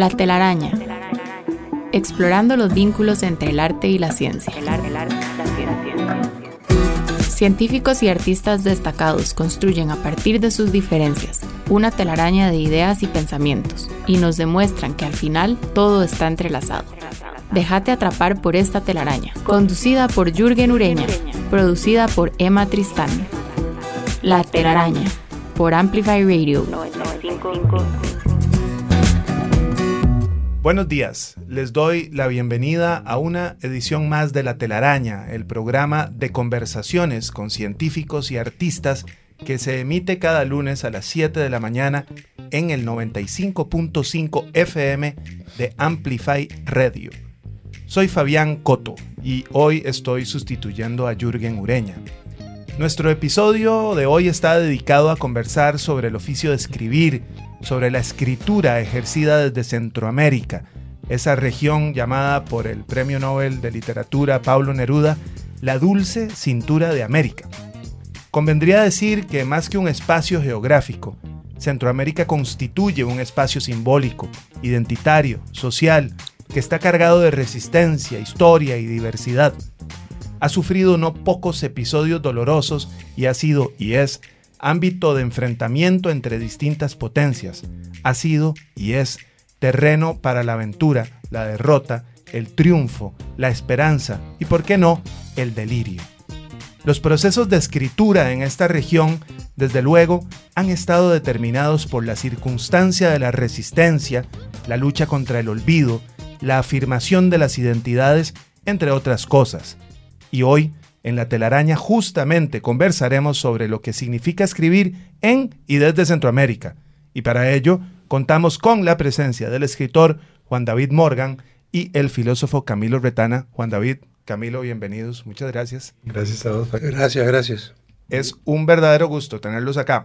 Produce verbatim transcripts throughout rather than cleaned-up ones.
La telaraña. Explorando los vínculos entre el arte y la ciencia. Científicos y artistas destacados construyen a partir de sus diferencias una telaraña de ideas y pensamientos y nos demuestran que al final todo está entrelazado. Déjate atrapar por esta telaraña, conducida por Jürgen Ureña, producida por Emma Tristán. La telaraña, por Amplify Radio. Buenos días, les doy la bienvenida a una edición más de La Telaraña, el programa de conversaciones con científicos y artistas que se emite cada lunes a las siete de la mañana en el noventa y cinco punto cinco F M de Amplify Radio. Soy Fabián Coto y hoy estoy sustituyendo a Jürgen Ureña. Nuestro episodio de hoy está dedicado a conversar sobre el oficio de escribir, sobre la escritura ejercida desde Centroamérica, esa región llamada por el Premio Nobel de Literatura Pablo Neruda, la dulce cintura de América. Convendría decir que más que un espacio geográfico, Centroamérica constituye un espacio simbólico, identitario, social, que está cargado de resistencia, historia y diversidad. Ha sufrido no pocos episodios dolorosos y ha sido, y es, ámbito de enfrentamiento entre distintas potencias. Ha sido, y es, terreno para la aventura, la derrota, el triunfo, la esperanza y, por qué no, el delirio. Los procesos de escritura en esta región, desde luego, han estado determinados por la circunstancia de la resistencia, la lucha contra el olvido, la afirmación de las identidades, entre otras cosas. Y hoy, en La Telaraña, justamente conversaremos sobre lo que significa escribir en y desde Centroamérica. Y para ello, contamos con la presencia del escritor Juan David Morgan y el filósofo Camilo Retana. Juan David, Camilo, bienvenidos. Muchas gracias. Gracias a vos. Gracias, gracias. Es un verdadero gusto tenerlos acá.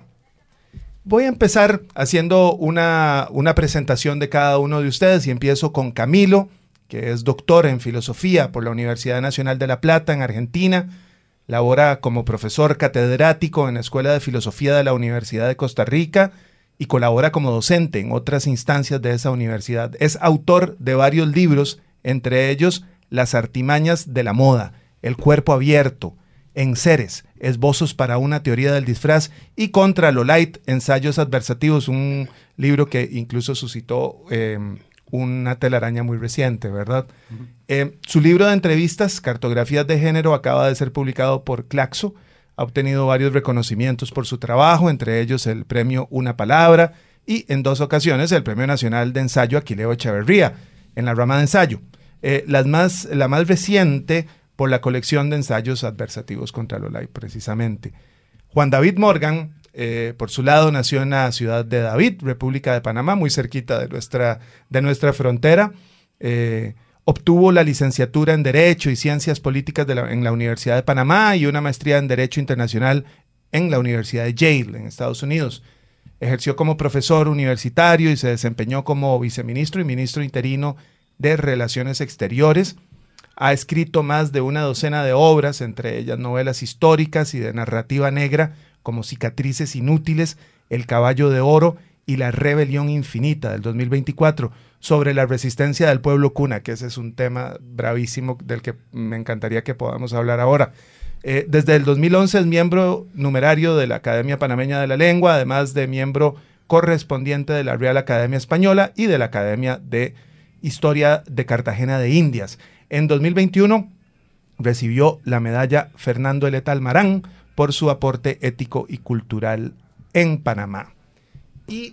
Voy a empezar haciendo una, una presentación de cada uno de ustedes y empiezo con Camilo, que es doctor en filosofía por la Universidad Nacional de La Plata en Argentina. Labora como profesor catedrático en la Escuela de Filosofía de la Universidad de Costa Rica y colabora como docente en otras instancias de esa universidad. Es autor de varios libros, entre ellos Las artimañas de la moda, El cuerpo abierto, Enseres, esbozos para una teoría del disfraz y Contra lo light, ensayos adversativos, un libro que incluso suscitó eh, una telaraña muy reciente, ¿verdad? Uh-huh. Eh, su libro de entrevistas, Cartografías de Género, acaba de ser publicado por Claxo. Ha obtenido varios reconocimientos por su trabajo, entre ellos el premio Una Palabra y en dos ocasiones el Premio Nacional de Ensayo Aquileo Echeverría en la rama de ensayo. Eh, las más, la más reciente por la colección de ensayos adversativos contra lo light, precisamente. Juan David Morgan, Eh, por su lado, nació en la ciudad de David, República de Panamá, muy cerquita de nuestra, de nuestra frontera. Eh, obtuvo la licenciatura en Derecho y Ciencias Políticas de la, en la Universidad de Panamá y una maestría en Derecho Internacional en la Universidad de Yale, en Estados Unidos. Ejerció como profesor universitario y se desempeñó como viceministro y ministro interino de Relaciones Exteriores. Ha escrito más de una docena de obras, entre ellas novelas históricas y de narrativa negra, como Cicatrices Inútiles, El Caballo de Oro y La Rebelión Infinita del dos mil veinticuatro, sobre la resistencia del pueblo cuna, que ese es un tema bravísimo del que me encantaría que podamos hablar ahora. Eh, desde el dos mil once es miembro numerario de la Academia Panameña de la Lengua, además de miembro correspondiente de la Real Academia Española y de la Academia de Historia de Cartagena de Indias. En dos mil veintiuno recibió la medalla Fernando Eleta Almarán por su aporte ético y cultural en Panamá. Y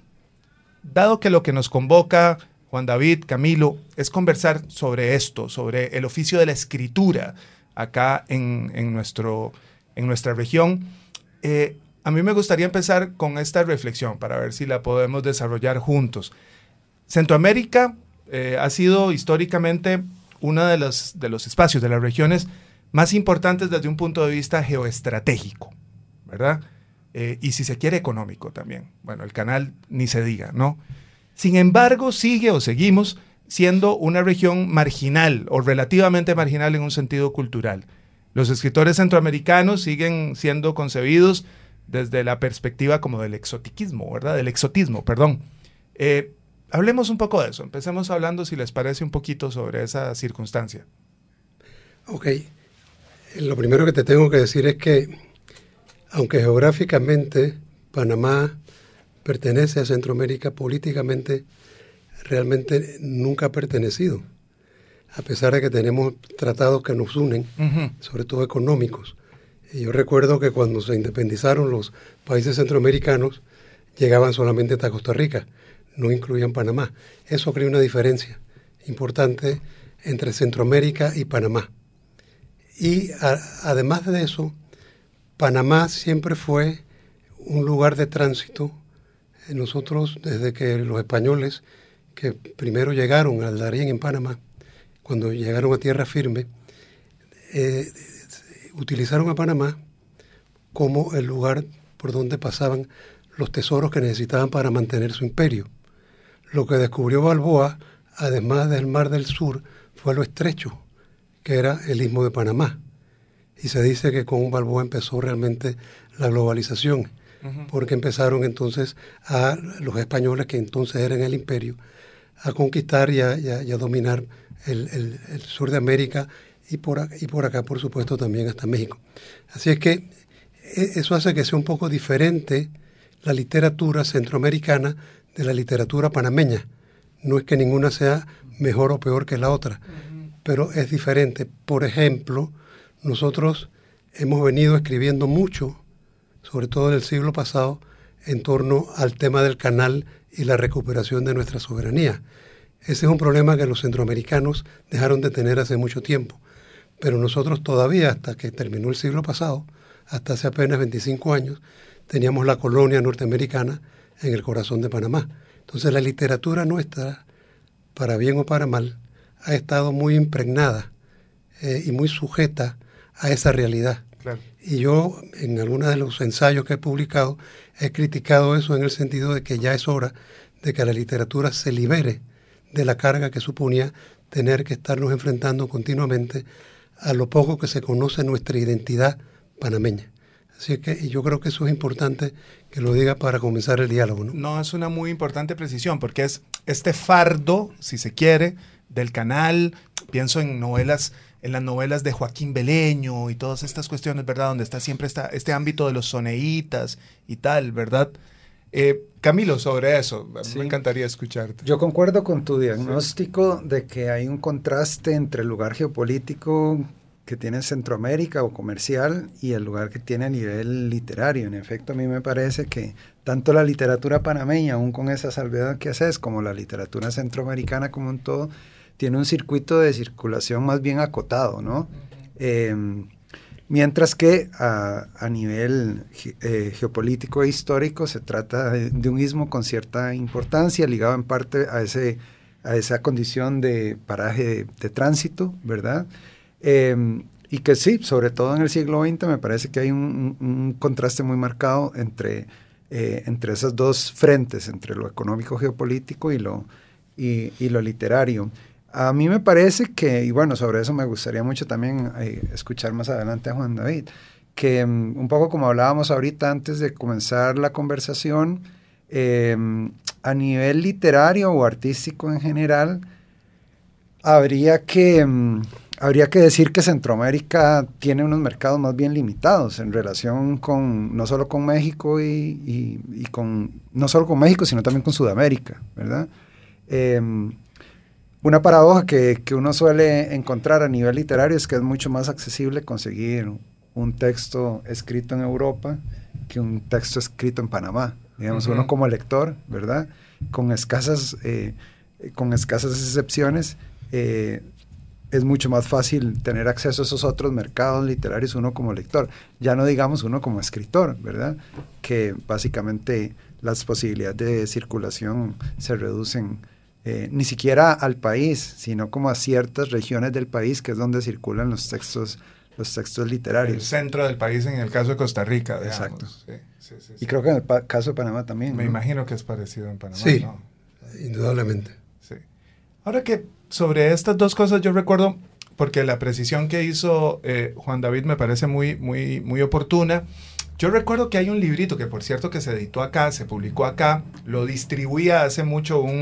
dado que lo que nos convoca, Juan David, Camilo, es conversar sobre esto, sobre el oficio de la escritura acá en, en, nuestro, en nuestra región, eh, a mí me gustaría empezar con esta reflexión para ver si la podemos desarrollar juntos. Centroamérica eh, ha sido históricamente uno de los, de los espacios, de las regiones más importantes desde un punto de vista geoestratégico, ¿verdad? Eh, y si se quiere económico también. Bueno, el canal ni se diga, ¿no? Sin embargo, sigue o seguimos siendo una región marginal o relativamente marginal en un sentido cultural. Los escritores centroamericanos siguen siendo concebidos desde la perspectiva como del exotiquismo, ¿verdad? Del exotismo, perdón. Eh, hablemos un poco de eso. Empecemos hablando, si les parece, un poquito sobre esa circunstancia. Ok. Lo primero que te tengo que decir es que, aunque geográficamente Panamá pertenece a Centroamérica, políticamente realmente nunca ha pertenecido, a pesar de que tenemos tratados que nos unen, uh-huh. sobre todo económicos. Y yo recuerdo que cuando se independizaron los países centroamericanos, llegaban solamente hasta Costa Rica, no incluían Panamá. Eso crea una diferencia importante entre Centroamérica y Panamá. Y a, además de eso, Panamá siempre fue un lugar de tránsito. Nosotros, desde que los españoles, que primero llegaron al Darién en Panamá, cuando llegaron a tierra firme, eh, utilizaron a Panamá como el lugar por donde pasaban los tesoros que necesitaban para mantener su imperio. Lo que descubrió Balboa, además del Mar del Sur, fue lo estrecho, que era el Istmo de Panamá. Y se dice que con Balboa empezó realmente la globalización, uh-huh. porque empezaron entonces a los españoles, que entonces eran el imperio, a conquistar y a, y a, y a dominar el, el, el sur de América y por, y por acá, por supuesto, también hasta México. Así es que eso hace que sea un poco diferente la literatura centroamericana de la literatura panameña. No es que ninguna sea mejor o peor que la otra, uh-huh. pero es diferente. Por ejemplo, nosotros hemos venido escribiendo mucho, sobre todo en el siglo pasado, en torno al tema del canal y la recuperación de nuestra soberanía. Ese es un problema que los centroamericanos dejaron de tener hace mucho tiempo, pero nosotros todavía, hasta que terminó el siglo pasado, hasta hace apenas veinticinco años, teníamos la colonia norteamericana en el corazón de Panamá. Entonces la literatura nuestra, para bien o para mal, ha estado muy impregnada eh, y muy sujeta a esa realidad. Claro. Y yo, en algunos de los ensayos que he publicado, he criticado eso en el sentido de que ya es hora de que la literatura se libere de la carga que suponía tener que estarnos enfrentando continuamente a lo poco que se conoce nuestra identidad panameña. Así que y yo creo que eso es importante que lo diga para comenzar el diálogo, ¿no? No, es una muy importante precisión, porque es este fardo, si se quiere, del canal. Pienso en novelas, en las novelas de Joaquín Beleño y todas estas cuestiones, ¿verdad? Donde está siempre esta, este ámbito de los soneitas y tal, ¿verdad? Eh, Camilo, sobre eso, sí. Me encantaría escucharte. Yo concuerdo con tu diagnóstico sí. de que hay un contraste entre el lugar geopolítico que tiene Centroamérica o comercial y el lugar que tiene a nivel literario. En efecto, a mí me parece que tanto la literatura panameña, aún con esa salvedad que haces, como la literatura centroamericana como un todo, tiene un circuito de circulación más bien acotado, ¿no? Uh-huh. Eh, mientras que a, a nivel eh, geopolítico e histórico se trata de, de un istmo con cierta importancia, ligado en parte a, ese, a esa condición de paraje de, de tránsito, ¿verdad? Eh, y que sí, sobre todo en el siglo veinte me parece que hay un, un, un contraste muy marcado entre, eh, entre esos dos frentes, entre lo económico geopolítico y lo, y, y lo literario. A mí me parece que, y bueno, sobre eso me gustaría mucho también eh, escuchar más adelante a Juan David, que um, un poco como hablábamos ahorita antes de comenzar la conversación, eh, a nivel literario o artístico en general, habría que... Um, Habría que decir que Centroamérica tiene unos mercados más bien limitados en relación con, no solo con México y, y, y con, no solo con México, sino también con Sudamérica, ¿verdad? Eh, una paradoja que, que uno suele encontrar a nivel literario es que es mucho más accesible conseguir un texto escrito en Europa que un texto escrito en Panamá. Digamos, uh-huh. uno como lector, ¿verdad? Con escasas, eh, con escasas excepciones, eh, es mucho más fácil tener acceso a esos otros mercados literarios uno como lector, ya no digamos uno como escritor, ¿verdad? Que básicamente las posibilidades de circulación se reducen eh, ni siquiera al país, sino como a ciertas regiones del país, que es donde circulan los textos, los textos literarios. El centro del país en el caso de Costa Rica, digamos. Exacto. Sí, sí, sí, sí. Y creo que en el pa- caso de Panamá también. Me ¿no? imagino que es parecido en Panamá. Sí, ¿no? indudablemente. Sí. Ahora que sobre estas dos cosas yo recuerdo, porque la precisión que hizo eh, Juan David me parece muy, muy, muy oportuna. Yo recuerdo que hay un librito que, por cierto, que se editó acá, se publicó acá, lo distribuía hace mucho un,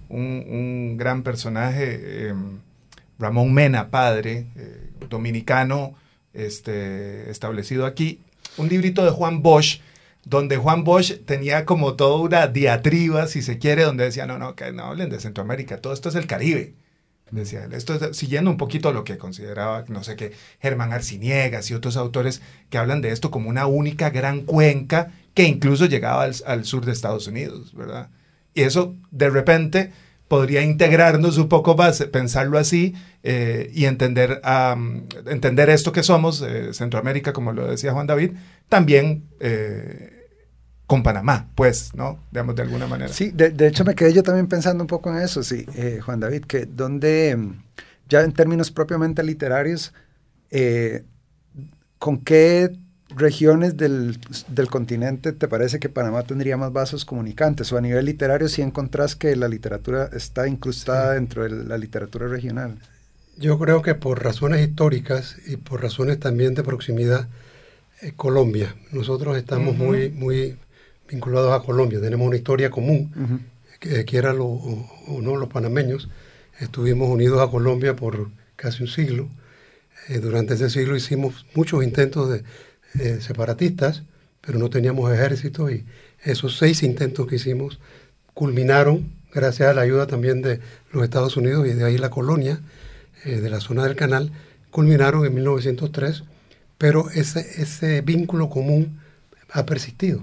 un, un gran personaje, eh, Ramón Mena, padre, eh, dominicano, este, establecido aquí, un librito de Juan Bosch, donde Juan Bosch tenía como toda una diatriba, si se quiere, donde decía, no, no, que no hablen de Centroamérica, todo esto es el Caribe. Decía, esto es siguiendo un poquito lo que consideraba, no sé qué, Germán Arciniegas y otros autores que hablan de esto como una única gran cuenca que incluso llegaba al, al sur de Estados Unidos, ¿verdad? Y eso, de repente, podría integrarnos un poco más, pensarlo así, eh, y entender, um, entender esto que somos, eh, Centroamérica, como lo decía Juan David, también eh, con Panamá, pues, ¿no? Digamos, de alguna manera. Sí, de, de hecho me quedé yo también pensando un poco en eso, sí, eh, Juan David, que donde, ya en términos propiamente literarios, eh, ¿con qué regiones del, del continente te parece que Panamá tendría más vasos comunicantes? O a nivel literario, si encontrás que la literatura está incrustada sí. dentro de la literatura regional. Yo creo que por razones históricas y por razones también de proximidad, eh, Colombia. Nosotros estamos uh-huh. muy, muy vinculados a Colombia, tenemos una historia común, uh-huh. que quiera lo, o, o no los panameños, estuvimos unidos a Colombia por casi un siglo. Eh, durante ese siglo hicimos muchos intentos de Eh, separatistas, pero no teníamos ejército, y esos seis intentos que hicimos culminaron gracias a la ayuda también de los Estados Unidos, y de ahí la colonia eh, de la zona del canal, culminaron en mil novecientos tres, pero ese, ese vínculo común ha persistido.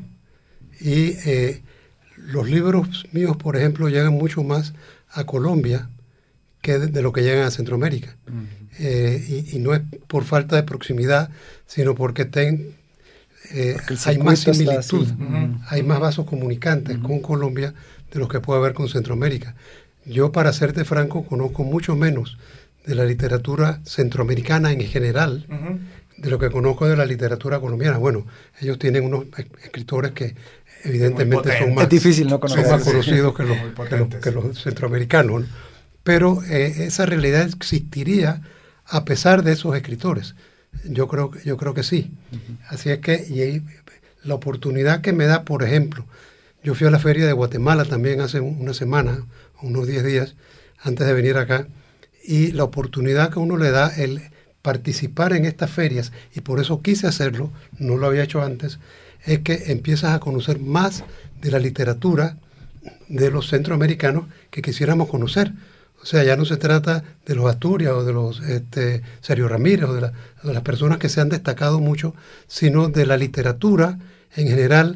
Y eh, los libros míos, por ejemplo, llegan mucho más a Colombia que de, de lo que llegan a Centroamérica. Uh-huh. Eh, y, y no es por falta de proximidad, sino porque, ten, eh, porque hay más similitud, uh-huh. hay más vasos comunicantes uh-huh. con Colombia de los que puede haber con Centroamérica. Yo, para serte franco, conozco mucho menos de la literatura centroamericana en general uh-huh. de lo que conozco de la literatura colombiana. Bueno, ellos tienen unos escritores que evidentemente son más, es difícil no son más conocidos que los, que los, que los centroamericanos, ¿no? Pero eh, esa realidad existiría a pesar de esos escritores. Yo creo, yo creo que sí. Uh-huh. Así es que y ahí, la oportunidad que me da, por ejemplo, yo fui a la feria de Guatemala también hace una semana, unos diez días, antes de venir acá, y la oportunidad que uno le da el participar en estas ferias, y por eso quise hacerlo, no lo había hecho antes, es que empiezas a conocer más de la literatura de los centroamericanos que quisiéramos conocer. O sea, ya no se trata de los Asturias o de los este, Sergio Ramírez o de, la, de las personas que se han destacado mucho, sino de la literatura en general,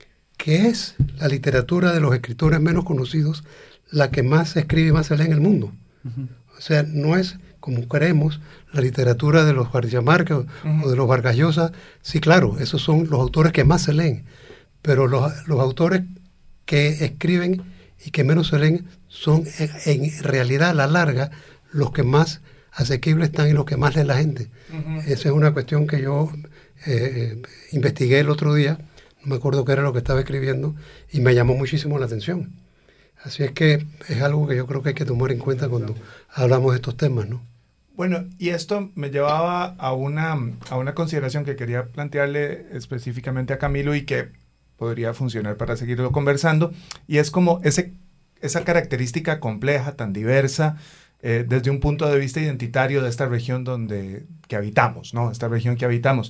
que es la literatura de los escritores menos conocidos, la que más se escribe y más se lee en el mundo. Uh-huh. O sea, no es como creemos la literatura de los García Márquez uh-huh. o de los Vargas Llosa. Sí, claro, esos son los autores que más se leen, pero los, los autores que escriben y que menos se leen son en, en realidad a la larga los que más asequibles están y los que más lee la gente. Uh-huh. Esa es una cuestión que yo eh, investigué el otro día, no me acuerdo qué era lo que estaba escribiendo, y me llamó muchísimo la atención. Así es que es algo que yo creo que hay que tomar en cuenta cuando hablamos de estos temas, ¿no? Bueno, y esto me llevaba a una, a una consideración que quería plantearle específicamente a Camilo y que podría funcionar para seguirlo conversando, y es como ese, esa característica compleja, tan diversa, eh, desde un punto de vista identitario de esta región donde, que habitamos, ¿no? Esta región que habitamos,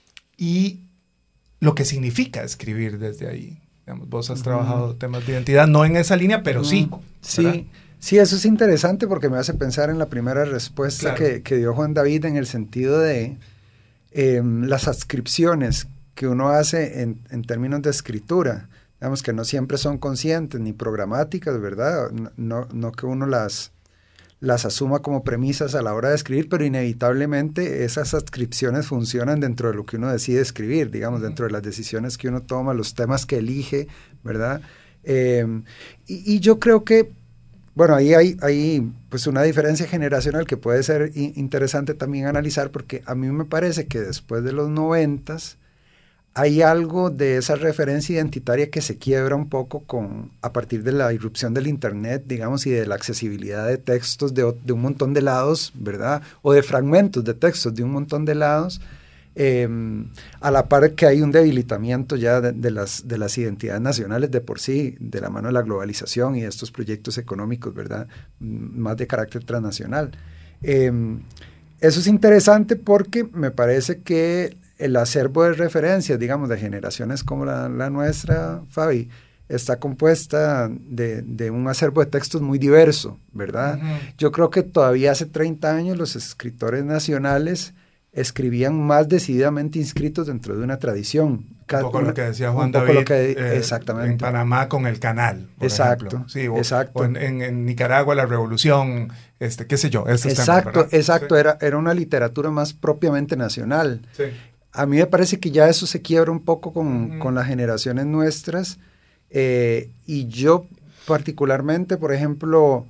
y lo que significa escribir desde ahí. Digamos, vos has uh-huh. trabajado temas de identidad, no en esa línea, pero uh-huh. sí. ¿verdad? Sí. Sí, eso es interesante porque me hace pensar en la primera respuesta claro. que, que dio Juan David, en el sentido de eh, las adscripciones que uno hace en, en términos de escritura, digamos que no siempre son conscientes ni programáticas, ¿verdad? No, no, no que uno las, las asuma como premisas a la hora de escribir, pero inevitablemente esas adscripciones funcionan dentro de lo que uno decide escribir, digamos, uh-huh. dentro de las decisiones que uno toma, los temas que elige, ¿verdad? Eh, y, y yo creo que bueno, ahí hay, hay pues una diferencia generacional que puede ser i- interesante también analizar, porque a mí me parece que después de los noventas hay algo de esa referencia identitaria que se quiebra un poco con, a partir de la irrupción del internet, digamos, y de la accesibilidad de textos de, de un montón de lados, ¿verdad? O de fragmentos de textos de un montón de lados, Eh, a la par que hay un debilitamiento ya de, de, las, de las identidades nacionales de por sí, de la mano de la globalización y de estos proyectos económicos, ¿verdad? Más de carácter transnacional. Eh, eso es interesante porque me parece que el acervo de referencias, digamos, de generaciones como la, la nuestra, Fabi, está compuesta de, de un acervo de textos muy diverso, ¿verdad? Uh-huh. Yo creo que todavía hace treinta años los escritores nacionales escribían más decididamente inscritos dentro de una tradición. Un poco una, lo que decía Juan David, que, eh, exactamente. En Panamá con el canal, por exacto, ejemplo. Sí, o, exacto. O en, en, en Nicaragua la revolución, este, qué sé yo. Exacto, temas, exacto. Sí. Era, era una literatura más propiamente nacional. Sí. A mí me parece que ya eso se quiebra un poco con, uh-huh. con las generaciones nuestras. Eh, y yo particularmente, por ejemplo,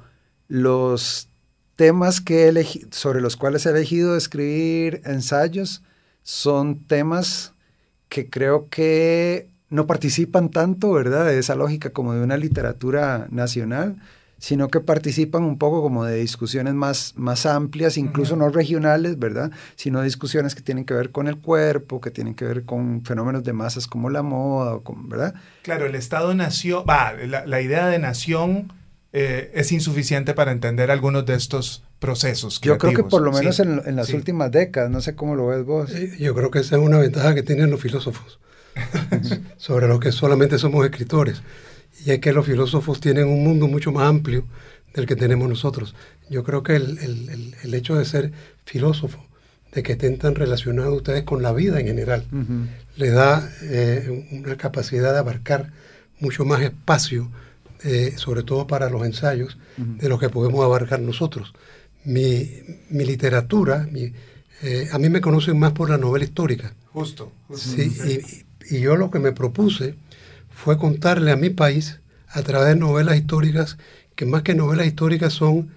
los temas que elegi- sobre los cuales he elegido escribir ensayos son temas que creo que no participan tanto, ¿verdad?, de esa lógica como de una literatura nacional, sino que participan un poco como de discusiones más, más amplias, incluso uh-huh. no regionales, ¿verdad?, sino discusiones que tienen que ver con el cuerpo, que tienen que ver con fenómenos de masas como la moda, o con, ¿verdad? Claro, el Estado-nación, va, la, la idea de nación eh, es insuficiente para entender algunos de estos procesos creativos. Yo creo que por lo menos sí, en, en las sí. últimas décadas, no sé cómo lo ves vos. Yo creo que esa es una ventaja que tienen los filósofos sobre los que solamente somos escritores. Y es que los filósofos tienen un mundo mucho más amplio del que tenemos nosotros. Yo creo que el, el, el, el hecho de ser filósofo, de que estén tan relacionados ustedes con la vida en general, uh-huh. les da eh, una capacidad de abarcar mucho más espacio, eh, sobre todo para los ensayos, uh-huh. de lo que podemos abarcar nosotros. Mi, mi literatura, mi, eh, a mí me conocen más por la novela histórica. Justo. justo sí, sí. Y, y yo lo que me propuse fue contarle a mi país, a través de novelas históricas, que más que novelas históricas son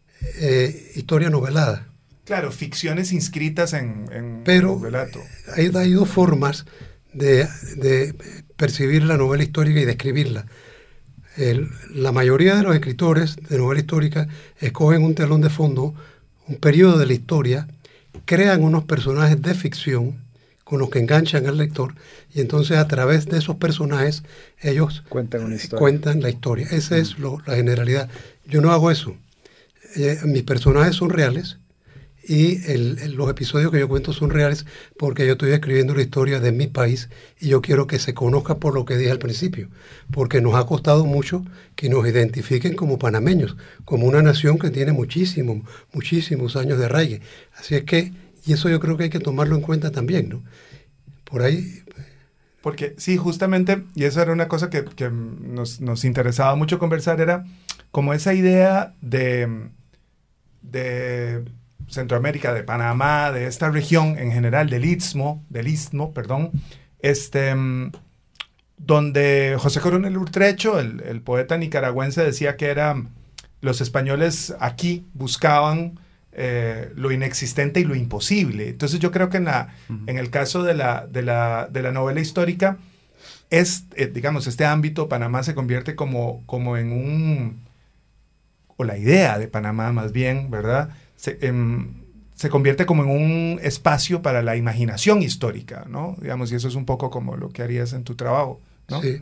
eh, historias noveladas. Claro, ficciones inscritas en, en Pero novelato. Hay, hay dos formas de, de percibir la novela histórica y de escribirla. El, la mayoría de los escritores de novela histórica escogen un telón de fondo, un periodo de la historia, crean unos personajes de ficción con los que enganchan al lector, y entonces a través de esos personajes ellos cuentan, una historia. cuentan la historia. Esa mm. es lo, la generalidad. Yo no hago eso. Eh, mis personajes son reales y el, el, los episodios que yo cuento son reales porque yo estoy escribiendo la historia de mi país y yo quiero que se conozca por lo que dije al principio, porque nos ha costado mucho que nos identifiquen como panameños, como una nación que tiene muchísimos, muchísimos años de arraigue. Así es que, y eso yo creo que hay que tomarlo en cuenta también, ¿no? Por ahí... Porque sí, justamente, y eso era una cosa que, que nos, nos interesaba mucho conversar, era como esa idea de, de Centroamérica, de Panamá, de esta región en general, del Istmo, del Istmo, perdón, este, donde José Coronel Urtrecho, el, el poeta nicaragüense, decía que era, los españoles aquí buscaban Eh, lo inexistente y lo imposible. Entonces yo creo que en, la, uh-huh. en el caso de la, de la, de la novela histórica, es, eh, digamos, este ámbito, Panamá se convierte como, como en un, o la idea de Panamá más bien, ¿verdad? Se, eh, se convierte como en un espacio para la imaginación histórica, ¿no? Digamos, y eso es un poco como lo que harías en tu trabajo, ¿no? Sí.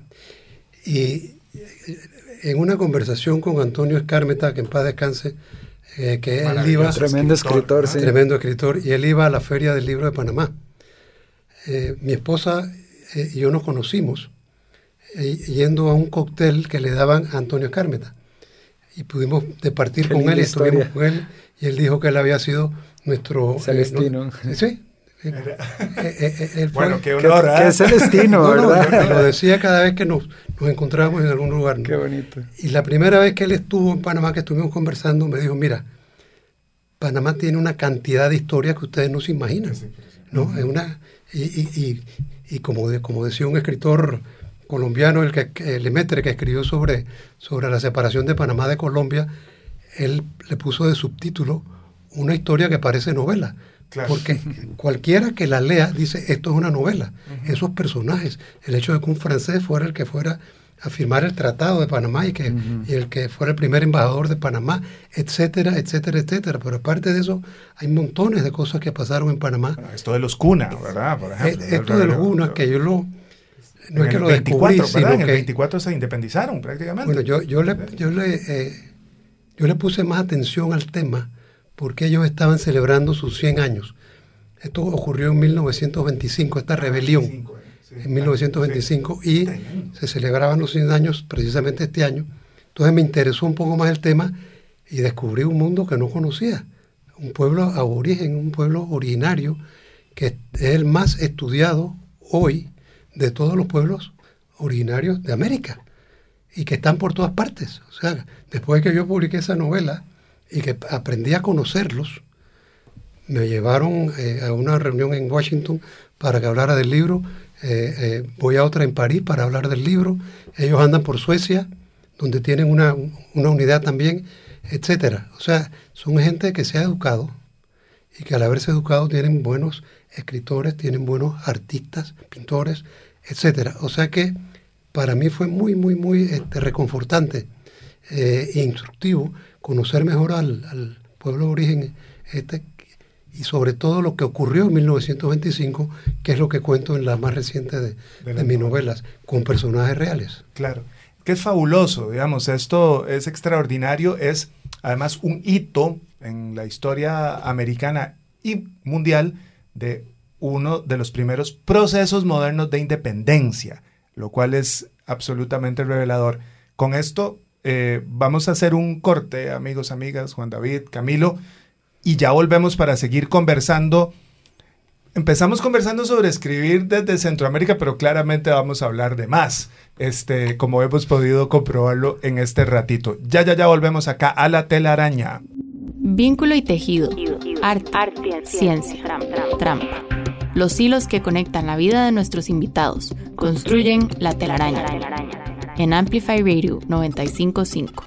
Y en una conversación con Antonio Escármeta, que en paz descanse, Eh, que él iba, tremendo escritor, escritor sí. tremendo escritor, y él iba a la Feria del Libro de Panamá. Eh, mi esposa eh, y yo nos conocimos eh, yendo a un cóctel que le daban a Antonio Escármeta, y pudimos departir con él, y estuvimos con él, y él dijo que él había sido nuestro Celestino. Eh, no, sí. Eh, eh, eh, bueno, qué honor, que, que es Celestino, no, no, ¿verdad? yo, lo decía cada vez que nos, nos encontrábamos en algún lugar, ¿no? Qué bonito. Y la primera vez que él estuvo en Panamá, que estuvimos conversando, me dijo, mira, Panamá tiene una cantidad de historias que ustedes no se imaginan, ¿no? Uh-huh. Es una, y, y, y, y como, de, como decía un escritor colombiano, el que, el Lemaitre, que escribió sobre, sobre la separación de Panamá de Colombia, él le puso de subtítulo una historia que parece novela. Claro. Porque cualquiera que la lea dice, esto es una novela. Uh-huh. Esos personajes, el hecho de que un francés fuera el que fuera a firmar el Tratado de Panamá y, que, uh-huh. y el que fuera el primer embajador de Panamá, etcétera, etcétera, etcétera. Pero aparte de eso, hay montones de cosas que pasaron en Panamá. Bueno, esto de los Cuna, ¿verdad? Por ejemplo. Eh, esto de los Cuna, que yo lo... No es que lo descubrí, sino en que... el veinticuatro se independizaron prácticamente. Bueno, yo, yo, le, yo, le, eh, yo le puse más atención al tema porque ellos estaban celebrando sus cien años. Esto ocurrió en mil novecientos veinticinco, esta rebelión. En mil novecientos veinticinco, sí. Y se celebraban los cien años precisamente este año. Entonces me interesó un poco más el tema y descubrí un mundo que no conocía, un pueblo aborigen, un pueblo originario que es el más estudiado hoy de todos los pueblos originarios de América y que están por todas partes. O sea, después de que yo publiqué esa novela y que aprendí a conocerlos, me llevaron eh, a una reunión en Washington para que hablara del libro. Eh, eh, voy a otra en París para hablar del libro. Ellos andan por Suecia, donde tienen una, una unidad también, etcétera. O sea, son gente que se ha educado y que al haberse educado tienen buenos escritores, tienen buenos artistas, pintores, etcétera. O sea que para mí fue muy, muy, muy este, reconfortante eh, e instructivo conocer mejor al, al pueblo de origen este, y sobre todo lo que ocurrió en mil novecientos veinticinco, que es lo que cuento en la más reciente de, de, de mis novelas, con personajes reales. Claro, que es fabuloso, digamos, esto es extraordinario, es además un hito en la historia americana y mundial de uno de los primeros procesos modernos de independencia, lo cual es absolutamente revelador. Con esto eh, vamos a hacer un corte, amigos, amigas, Juan David, Camilo, y ya volvemos para seguir conversando. Empezamos conversando sobre escribir desde Centroamérica, pero claramente vamos a hablar de más, este, como hemos podido comprobarlo en este ratito. Ya, ya, ya volvemos acá a La Telaraña. Vínculo y tejido, arte, arte ciencia, trampa, trampa. Los hilos que conectan la vida de nuestros invitados construyen La Telaraña. En Amplify Radio noventa y cinco punto cinco.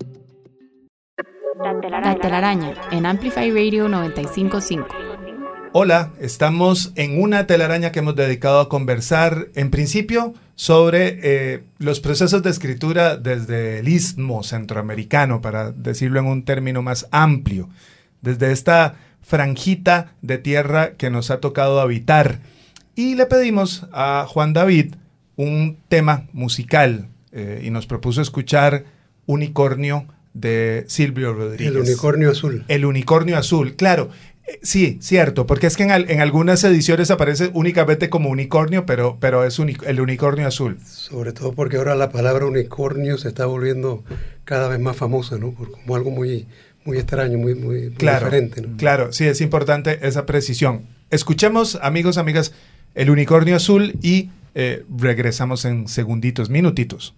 La Telaraña, en Amplify Radio noventa y cinco punto cinco. Hola, estamos en una telaraña que hemos dedicado a conversar, en principio, sobre eh, los procesos de escritura desde el istmo centroamericano, para decirlo en un término más amplio, desde esta franjita de tierra que nos ha tocado habitar. Y le pedimos a Juan David un tema musical eh, y nos propuso escuchar Unicornio de Silvio Rodríguez. El unicornio azul. El unicornio azul, claro. Eh, sí, cierto, porque es que en, al, en algunas ediciones aparece únicamente como unicornio, pero, pero es uni, el unicornio azul. Sobre todo porque ahora la palabra unicornio se está volviendo cada vez más famosa, ¿no? Por, como algo muy, muy extraño, muy, muy, muy claro, diferente, ¿no? Claro, sí, es importante esa precisión. Escuchemos, amigos, amigas, el unicornio azul y eh, regresamos en segunditos, minutitos.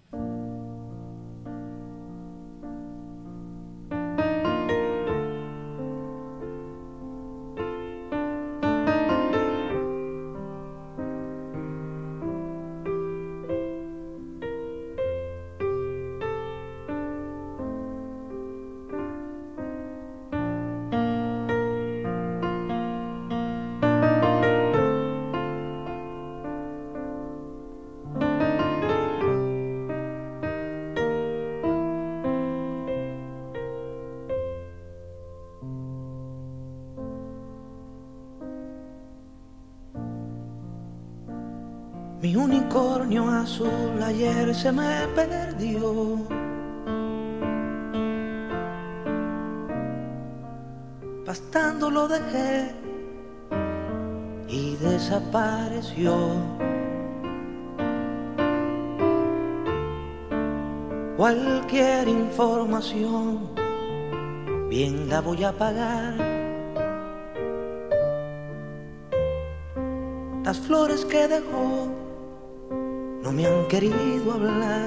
Mi unicornio azul ayer se me perdió. Pastando lo dejé y desapareció. Cualquier información bien la voy a pagar. Las flores que dejó no me han querido hablar.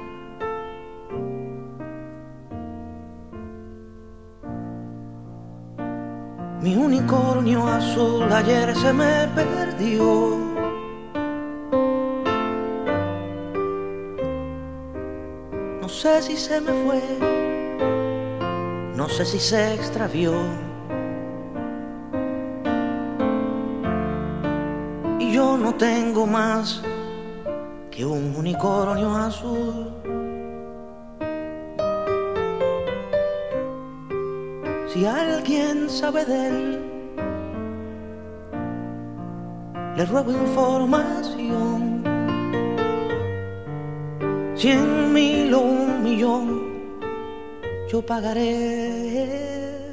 Mi unicornio azul ayer se me perdió. No sé si se me fue, no sé si se extravió. Y yo no tengo más que un unicornio azul. Si alguien sabe de él, le ruego información. Cien mil o un millón yo pagaré.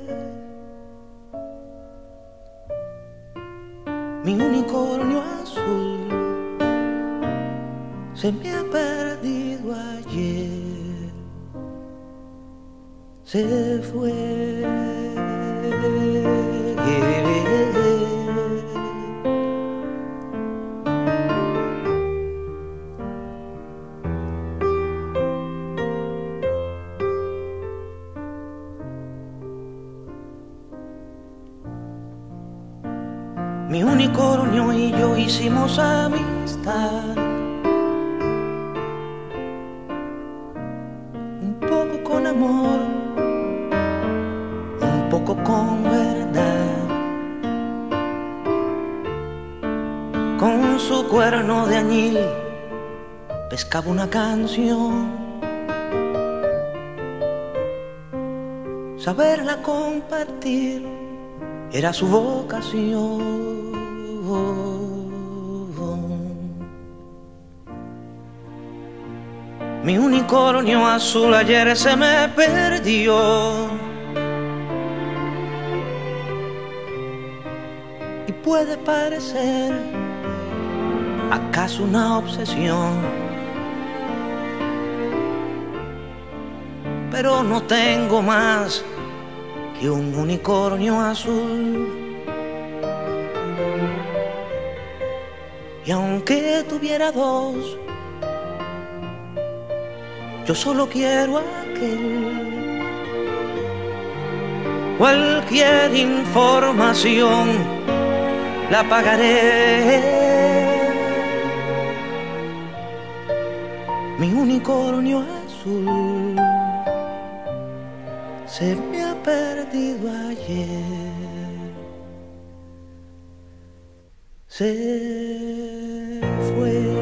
Mi unicornio azul se me ha perdido ayer, se fue. Mi unicornio y yo hicimos amistad, un poco con amor, un poco con verdad. Con su cuerno de añil pescaba una canción, saberla compartir era su vocación. Mi unicornio azul ayer se me perdió, y puede parecer acaso una obsesión, pero no tengo más que un unicornio azul. Y aunque tuviera dos, yo solo quiero aquel. Cualquier información la pagaré. Mi unicornio azul se me ha perdido ayer, se fue.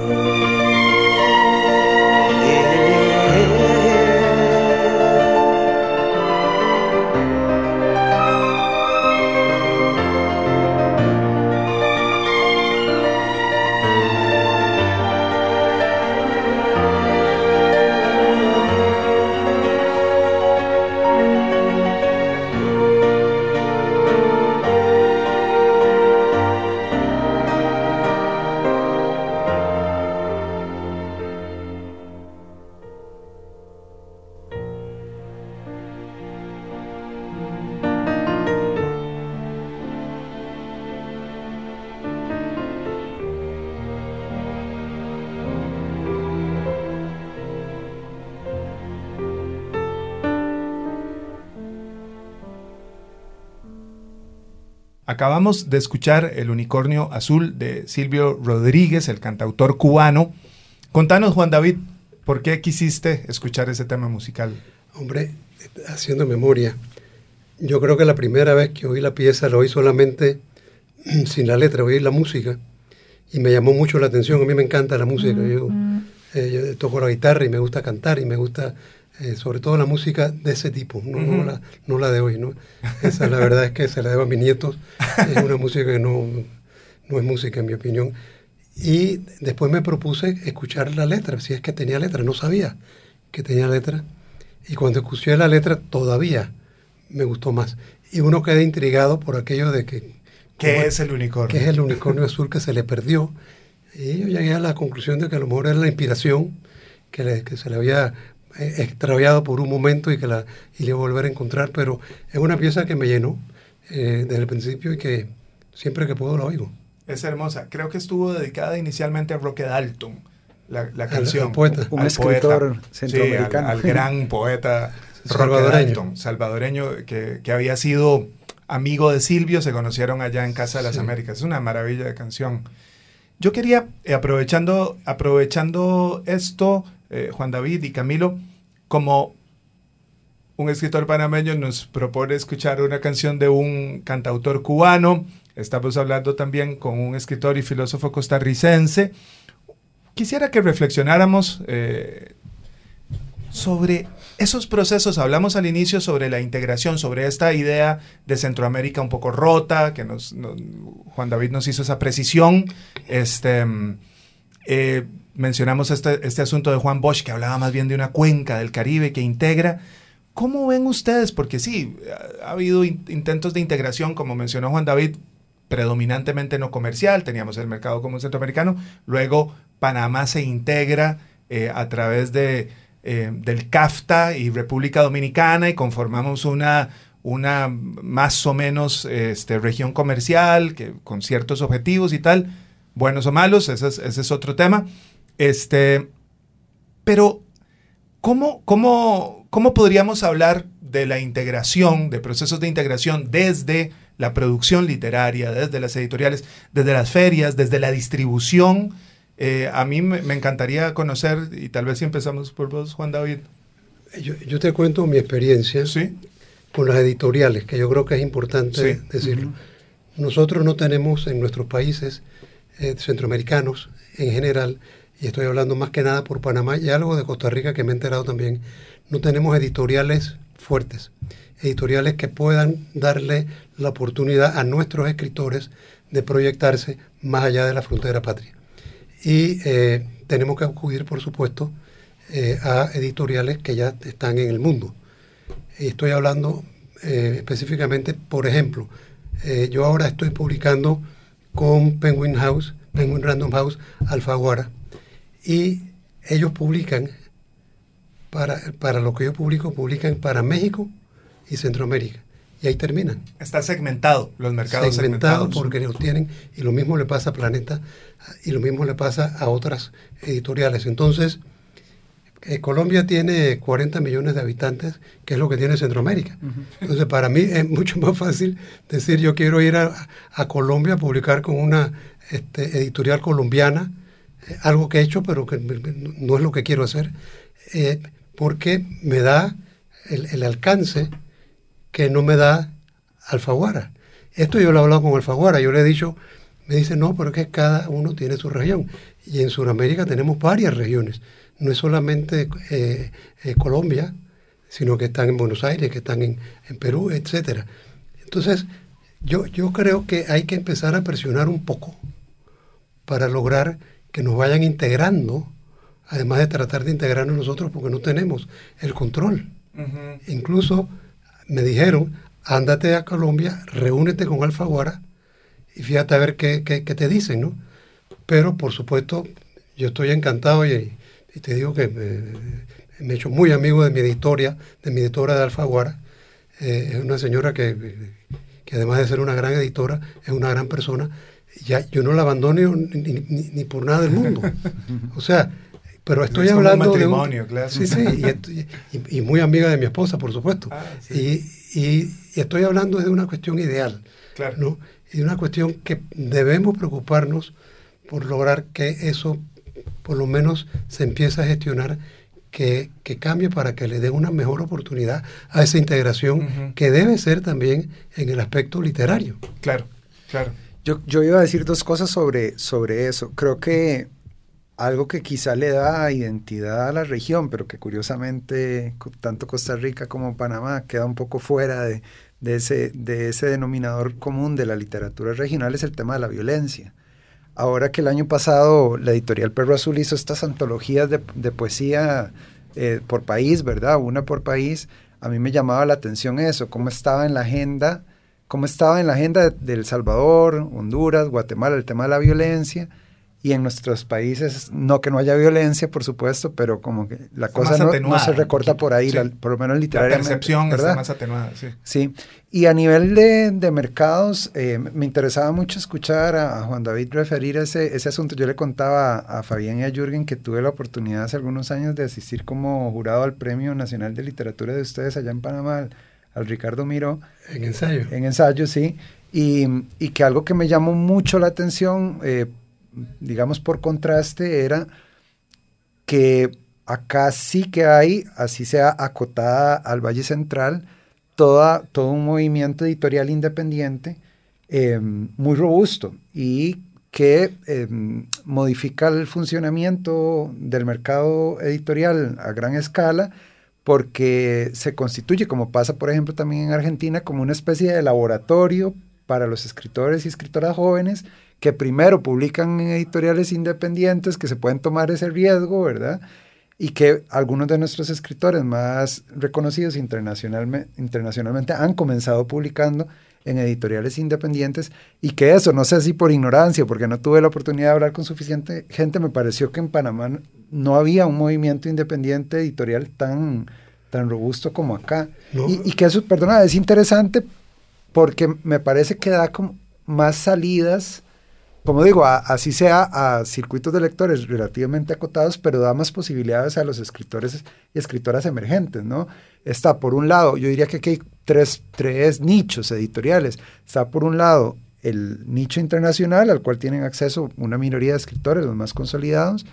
Acabamos de escuchar El unicornio azul de Silvio Rodríguez, el cantautor cubano. Contanos, Juan David, ¿por qué quisiste escuchar ese tema musical? Hombre, haciendo memoria, yo creo que la primera vez que oí la pieza la oí solamente sin la letra, oí la música y me llamó mucho la atención. A mí me encanta la música, yo, eh, yo toco la guitarra y me gusta cantar y me gusta eh, sobre todo la música de ese tipo, no, uh-huh. no, la, no la de hoy, ¿no? Esa la verdad es que se la debo a mis nietos, es una música que no, no es música en mi opinión. Y después me propuse escuchar la letra, si es que tenía letra, no sabía que tenía letra. Y cuando escuché la letra todavía me gustó más. Y uno queda intrigado por aquello de que... ¿Qué es el unicornio? ¿Qué es el unicornio azul que se le perdió? Y yo llegué a la conclusión de que a lo mejor era la inspiración que, le, que se le había eh, extraviado por un momento y que la y le iba a volver a encontrar. Pero es una pieza que me llenó eh, desde el principio y que siempre que puedo la oigo. Es hermosa. Creo que estuvo dedicada inicialmente a Roque Dalton, la, la canción. Al, al poeta. Un al escritor poeta, centroamericano. Sí, al, al gran poeta Roque salvadoreño. Dalton, salvadoreño, que, que había sido amigo de Silvio, se conocieron allá en Casa de las sí. Américas. Es una maravilla de canción. Yo quería, eh, aprovechando, aprovechando esto, eh, Juan David y Camilo, como un escritor panameño nos propone escuchar una canción de un cantautor cubano. Estamos hablando también con un escritor y filósofo costarricense. quisiera que reflexionáramos eh, sobre esos procesos. Hablamos al inicio sobre la integración, sobre esta idea de Centroamérica un poco rota, que nos, nos, Juan David nos hizo esa precisión. Este, eh, mencionamos este, este asunto de Juan Bosch, que hablaba más bien de una cuenca del Caribe que integra. ¿Cómo ven ustedes? Porque sí, ha, ha habido in, intentos de integración, como mencionó Juan David, predominantemente no comercial. Teníamos el mercado común centroamericano, luego Panamá se integra eh, a través de Eh, del CAFTA y República Dominicana, y conformamos una, una más o menos este, región comercial que, con ciertos objetivos y tal, buenos o malos, ese es, ese es otro tema. Este, pero, ¿cómo, cómo, ¿cómo podríamos hablar de la integración, de procesos de integración desde la producción literaria, desde las editoriales, desde las ferias, desde la distribución? Eh, a mí me, me encantaría conocer, y tal vez si empezamos por vos, Juan David. Yo, yo te cuento mi experiencia ¿Sí? con las editoriales, que yo creo que es importante sí. decirlo. Uh-huh. Nosotros no tenemos en nuestros países eh, centroamericanos en general, y estoy hablando más que nada por Panamá y algo de Costa Rica que me he enterado también, no tenemos editoriales fuertes, editoriales que puedan darle la oportunidad a nuestros escritores de proyectarse más allá de la frontera patria. Y eh, tenemos que acudir, por supuesto, eh, a editoriales que ya están en el mundo. Y estoy hablando eh, específicamente, por ejemplo, eh, yo ahora estoy publicando con Penguin House, Penguin Random House, Alfaguara, y ellos publican, para, para lo que yo publico, publican para México y Centroamérica. Y ahí terminan. Está segmentado, los mercados segmentado segmentados. Porque los tienen, y lo mismo le pasa a Planeta, y lo mismo le pasa a otras editoriales. Entonces, eh, Colombia tiene cuarenta millones de habitantes, que es lo que tiene Centroamérica. Uh-huh. Entonces, para mí es mucho más fácil decir, yo quiero ir a, a Colombia a publicar con una este, editorial colombiana, eh, algo que he hecho, pero que no es lo que quiero hacer, eh, porque me da el, el alcance que no me da Alfaguara. Esto yo lo he hablado con Alfaguara, yo le he dicho, me dice, no, pero es que cada uno tiene su región. Y en Sudamérica tenemos varias regiones. No es solamente eh, eh, Colombia, sino que están en Buenos Aires, que están en, en Perú, etcétera. Entonces, yo, yo creo que hay que empezar a presionar un poco para lograr que nos vayan integrando, además de tratar de integrarnos nosotros, porque no tenemos el control. Uh-huh. Incluso me dijeron, ándate a Colombia, reúnete con Alfaguara y fíjate a ver qué, qué, qué te dicen, ¿no? Pero, por supuesto, yo estoy encantado y, y te digo que me, me he hecho muy amigo de mi editora, de mi editora de Alfaguara. Eh, es una señora que, que además de ser una gran editora, es una gran persona. Ya, yo no la abandono ni, ni, ni, ni por nada del mundo. O sea, pero estoy es hablando como un matrimonio, de un, claro. Sí, sí, y, y, y muy amiga de mi esposa, por supuesto. Ah, sí. y, y, y estoy hablando de una cuestión ideal, claro. ¿no? Y de una cuestión que debemos preocuparnos por lograr que eso, por lo menos, se empiece a gestionar, que, que cambie para que le dé una mejor oportunidad a esa integración, uh-huh. que debe ser también en el aspecto literario. Claro, claro. Yo, yo iba a decir dos cosas sobre, sobre eso. Creo que algo que quizá le da identidad a la región, pero que curiosamente tanto Costa Rica como Panamá queda un poco fuera de, de, ese, de ese denominador común de la literatura regional, es el tema de la violencia. Ahora que el año pasado la editorial Perro Azul hizo estas antologías de, de poesía eh, por país, ¿verdad? Una por país, a mí me llamaba la atención eso, cómo estaba en la agenda, cómo estaba en la agenda de, de El Salvador, Honduras, Guatemala, el tema de la violencia. Y en nuestros países, no que no haya violencia, por supuesto, pero como que la está cosa no, no se recorta por ahí, sí. la, por lo menos literariamente. La percepción ¿verdad? Está más atenuada, sí. Sí, y a nivel de, de mercados, eh, me interesaba mucho escuchar a, a Juan David referir ese, ese asunto. Yo le contaba a, a Fabián y a Jürgen que tuve la oportunidad hace algunos años de asistir como jurado al Premio Nacional de Literatura de ustedes allá en Panamá, al, al Ricardo Miró. En ensayo. En ensayo, sí. Y, y que algo que me llamó mucho la atención, eh, digamos por contraste, era que acá sí que hay, así sea acotada al Valle Central, toda, todo un movimiento editorial independiente eh, muy robusto y que eh, modifica el funcionamiento del mercado editorial a gran escala, porque se constituye, como pasa por ejemplo también en Argentina, como una especie de laboratorio para los escritores y escritoras jóvenes que primero publican en editoriales independientes, que se pueden tomar ese riesgo, ¿verdad? Y que algunos de nuestros escritores más reconocidos internacionalme, internacionalmente han comenzado publicando en editoriales independientes, y que eso, no sé si por ignorancia, porque no tuve la oportunidad de hablar con suficiente gente, me pareció que en Panamá no había un movimiento independiente editorial tan, tan robusto como acá. No. Y, y que eso, perdona, es interesante porque me parece que da como más salidas, como digo, a, así sea a circuitos de lectores relativamente acotados, pero da más posibilidades a los escritores y escritoras emergentes, ¿no? Está por un lado, yo diría que aquí hay tres, tres nichos editoriales. Está por un lado el nicho internacional, al cual tienen acceso una minoría de escritores, los más consolidados,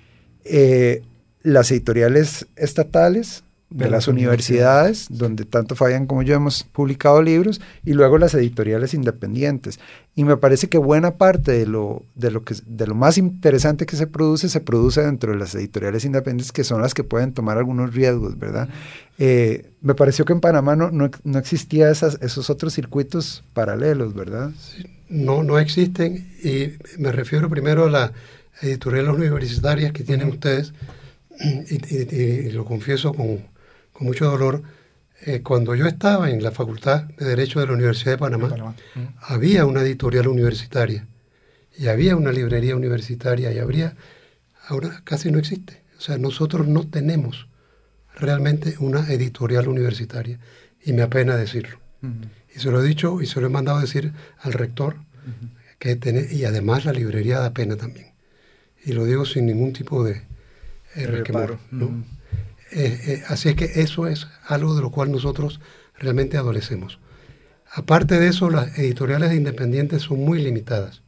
eh, las editoriales estatales, de, de las universidades, donde tanto Fabián como yo hemos publicado libros, y luego las editoriales independientes. Y me parece que buena parte de lo, de lo, que, de lo más interesante que se produce, se produce dentro de las editoriales independientes, que son las que pueden tomar algunos riesgos, ¿verdad? Eh, me pareció que en Panamá no, no, no existía esas, esos otros circuitos paralelos, ¿verdad? Sí, no, no existen, y me refiero primero a las editoriales universitarias que tienen uh-huh. ustedes, y, y, y lo confieso con... con mucho dolor, eh, cuando yo estaba en la Facultad de Derecho de la Universidad de Panamá, de Panamá. Mm. había una editorial universitaria, y había una librería universitaria, y habría, ahora casi no existe. O sea, nosotros no tenemos realmente una editorial universitaria, y me apena decirlo. Mm. Y se lo he dicho, y se lo he mandado a decir al rector, mm-hmm. que tiene, y además la librería da pena también. Y lo digo sin ningún tipo de eh, resquemor, ¿no? Mm. Eh, eh, así es que eso es algo de lo cual nosotros realmente adolecemos. Aparte de eso, las editoriales independientes son muy limitadas.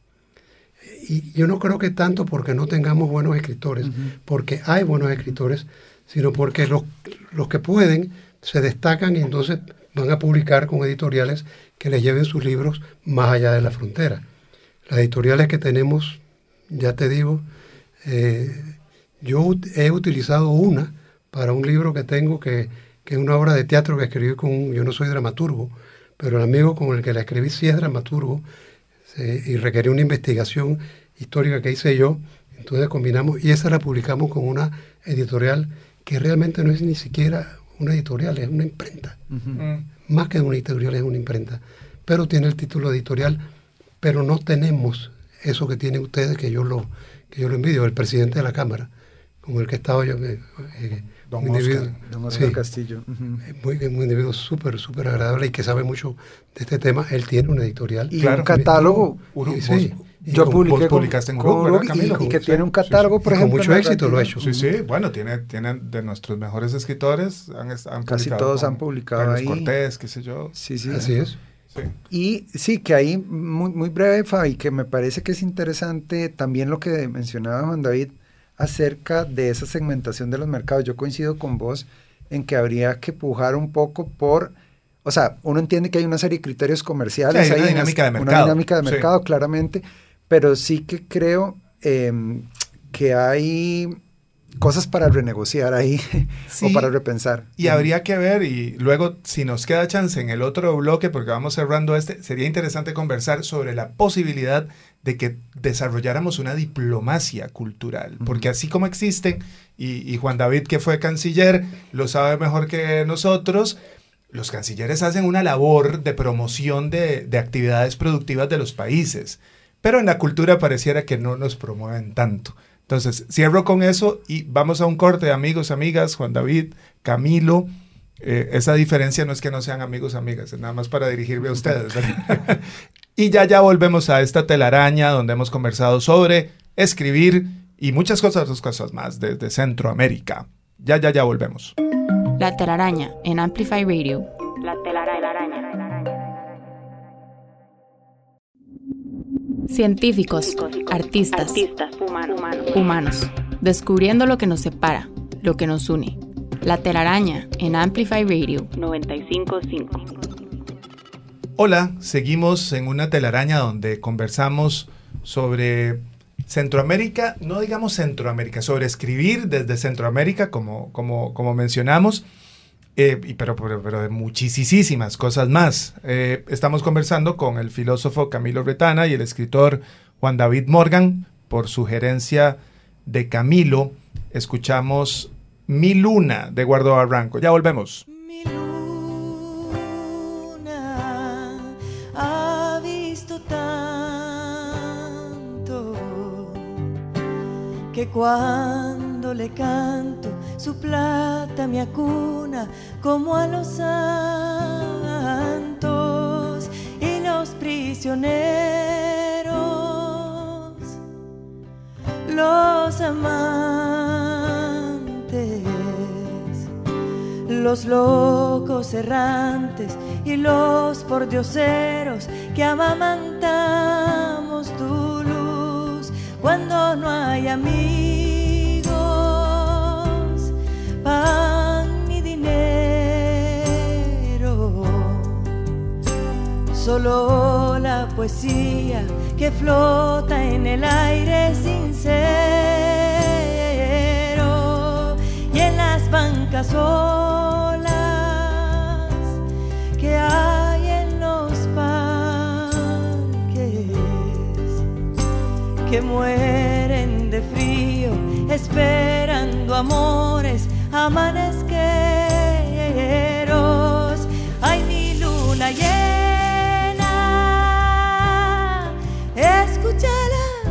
Y yo no creo que tanto porque no tengamos buenos escritores, uh-huh. porque hay buenos escritores, sino porque los, los que pueden se destacan y entonces van a publicar con editoriales que les lleven sus libros más allá de la frontera. Las editoriales que tenemos, ya te digo, eh, yo he utilizado una para un libro que tengo, que, que es una obra de teatro que escribí con, yo no soy dramaturgo, pero el amigo con el que la escribí sí es dramaturgo, eh, y requería una investigación histórica que hice yo, entonces combinamos, y esa la publicamos con una editorial que realmente no es ni siquiera una editorial, es una imprenta. Uh-huh. Más que una editorial, es una imprenta, pero tiene el título editorial, pero no tenemos eso que tienen ustedes, que yo lo, que yo lo envidio, el presidente de la Cámara, con el que he estado yo, eh, eh, Don un Oscar, individuo, Don Oscar sí, Castillo. Uh-huh. Muy, un individuo súper, súper agradable y que sabe mucho de este tema. Él tiene una editorial. Y claro, un catálogo. Y, sí, yo con, publiqué con, publicaste en Google, ¿verdad, Camilo? Y, y que sí, tiene un catálogo, sí, por ejemplo. Con mucho éxito lo ha hecho. Sí, sí. Bueno, tiene, tienen de nuestros mejores escritores. Han, han Casi todos con, han publicado Carlos ahí. Cortés, qué sé yo. Sí, sí. Así es. Sí. Y sí, que ahí, muy, muy breve, Fabi, que me parece que es interesante también lo que mencionaba Juan David acerca de esa segmentación de los mercados. Yo coincido con vos en que habría que pujar un poco por, o sea, uno entiende que hay una serie de criterios comerciales, sí, hay una hay dinámica una, de mercado, una dinámica de mercado, sí. claramente, pero sí que creo eh, que hay cosas para renegociar ahí, sí, o para repensar. Y uh-huh. habría que ver, y luego si nos queda chance en el otro bloque, porque vamos cerrando este, sería interesante conversar sobre la posibilidad de que desarrolláramos una diplomacia cultural, uh-huh. porque así como existen, y, y Juan David, que fue canciller, lo sabe mejor que nosotros, los cancilleres hacen una labor de promoción de, de actividades productivas de los países, pero en la cultura pareciera que no nos promueven tanto. Entonces, cierro con eso y vamos a un corte, amigos, amigas, Juan David, Camilo. Eh, esa diferencia no es que no sean amigos, amigas, es nada más para dirigirme a ustedes. Y ya, ya volvemos a esta telaraña donde hemos conversado sobre escribir y muchas cosas, otras cosas más desde Centroamérica. Ya, ya, ya volvemos. La telaraña en Amplify Radio. La telaraña. Científicos, artistas, artistas humanos, humanos, humanos, descubriendo lo que nos separa, lo que nos une. La telaraña en Amplify Radio noventa y cinco punto cinco. Hola, seguimos en una telaraña donde conversamos sobre Centroamérica, no digamos Centroamérica, sobre escribir desde Centroamérica, como, como, como mencionamos, eh, y pero, pero, pero de muchísimas cosas más. Eh, estamos conversando con el filósofo Camilo Retana y el escritor Juan David Morgan. Por sugerencia de Camilo, escuchamos Mi Luna de Eduardo Barranco. Ya volvemos. Mi luna ha visto tanto que cuando le canto su plata me acuna como a los santos y los prisioneros, los amantes, los locos errantes y los pordioseros que amamantamos tu luz cuando no hay amigos, pan ni dinero, solo la poesía que flota en el aire sincero y en las bancas solas que hay en los parques que mueren de frío esperando amores amanezqueros. Ay, mi luna llena, escucha la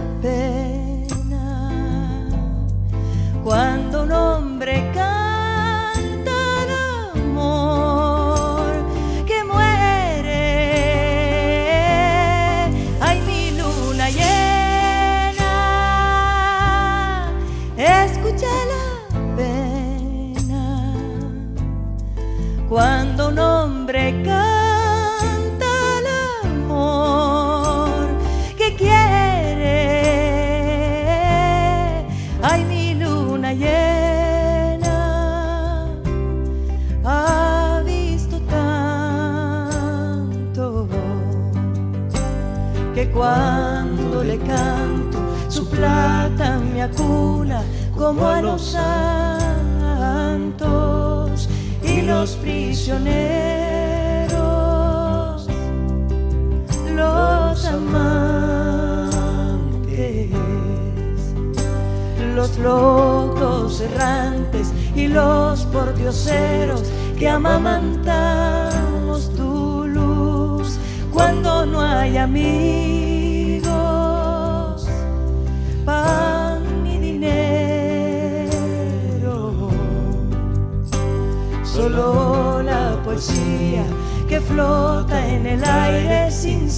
pena cuando un hombre canta el amor que muere. Ay, mi luna llena, escucha la pena cuando un hombre canta el amor que quiere. Ay, mi luna llena ha visto tanto que cuando le canto su plata me acuna como a los santos y los prisioneros, los amantes, los locos errantes y los pordioseros que amamantamos tu luz cuando no hay amigos, pan ni dinero, solo la poesía que flota en el aire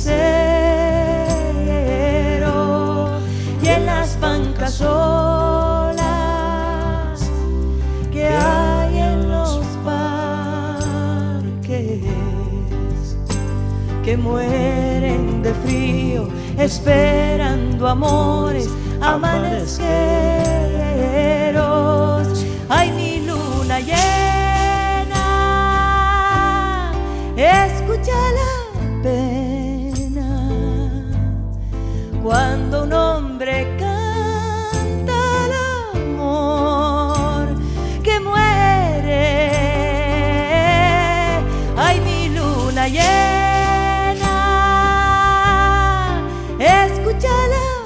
sincero y en las bancas solas que hay en los parques que mueren de frío esperando amores amanezqueros. Ay, mi luna llena, escucha la pena cuando un hombre canta el amor que muere. Ay, mi luna llena, escucha la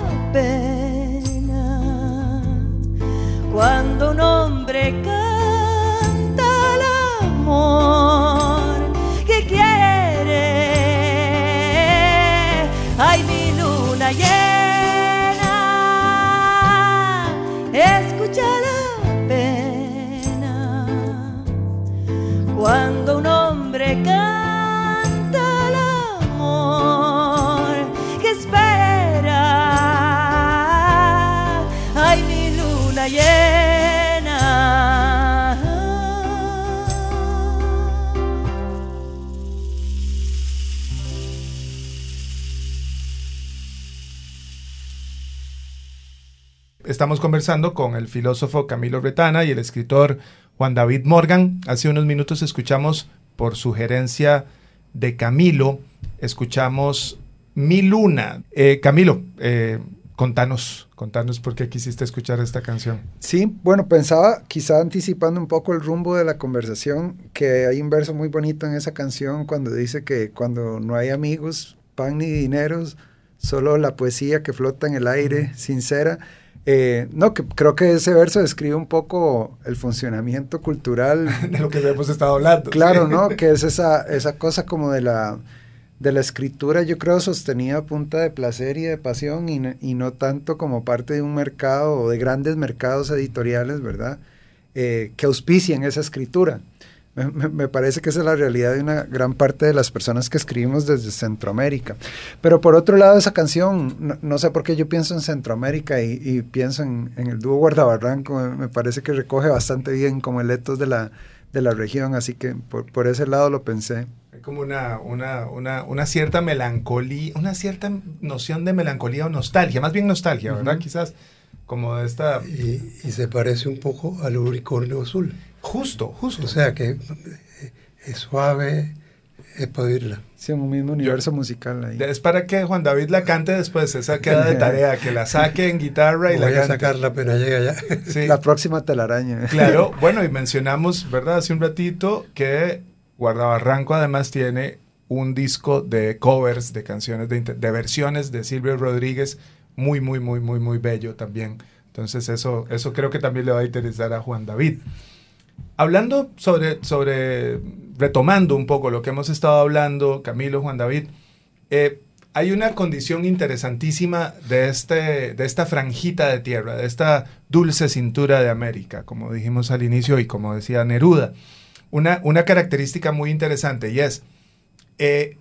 pena cuando un hombre canta el amor que quiere. Ay, mi luna llena, escucha la pena cuando un hombre canta el amor que espera. Ay, mi luna llena. Estamos conversando con el filósofo Camilo Retana y el escritor Juan David Morgan. Hace unos minutos escuchamos, por sugerencia de Camilo, escuchamos Mi Luna. Eh, Camilo, eh, contanos, contanos por qué quisiste escuchar esta canción. Sí, bueno, pensaba, quizá anticipando un poco el rumbo de la conversación, que hay un verso muy bonito en esa canción cuando dice que cuando no hay amigos, pan ni dineros, solo la poesía que flota en el aire, sincera. Eh, no, que creo que ese verso describe un poco el funcionamiento cultural. De lo que hemos estado hablando. Claro, sí. ¿no? Que es esa, esa cosa como de la, de la escritura, yo creo, sostenida a punta de placer y de pasión, y, y no tanto como parte de un mercado o de grandes mercados editoriales, ¿verdad? Eh, que auspician esa escritura. Me, me parece que esa es la realidad de una gran parte de las personas que escribimos desde Centroamérica. Pero por otro lado, esa canción, no, no sé por qué yo pienso en Centroamérica y, y pienso en, en el dúo Guardabarranco. Me, me parece que recoge bastante bien como el etos de la, de la región, así que por, por ese lado lo pensé. Hay como una, una, una, una cierta melancolía, una cierta noción de melancolía o nostalgia, más bien nostalgia, ¿verdad? Uh-huh. Quizás como de esta... Y, y se parece un poco al unicornio azul. Justo, justo. O sea que es suave, es para oírla. Sí, un mismo universo Yo, musical ahí. Es para que Juan David la cante después, esa queda de tarea, que la saque en guitarra y Voy la a cante. sacarla apenas llega ya. Sí. La próxima telaraña. Claro, bueno, y mencionamos, ¿verdad? Hace un ratito que Guardabarranco además tiene un disco de covers, de canciones, de, de versiones de Silvio Rodríguez, muy, muy, muy, muy, muy bello también. Entonces eso, eso creo que también le va a interesar a Juan David. Hablando sobre, sobre, retomando un poco lo que hemos estado hablando, Camilo, Juan David, eh, hay una condición interesantísima de, este, de esta franjita de tierra, de esta dulce cintura de América, como dijimos al inicio y como decía Neruda. Una, una característica muy interesante y es, eh,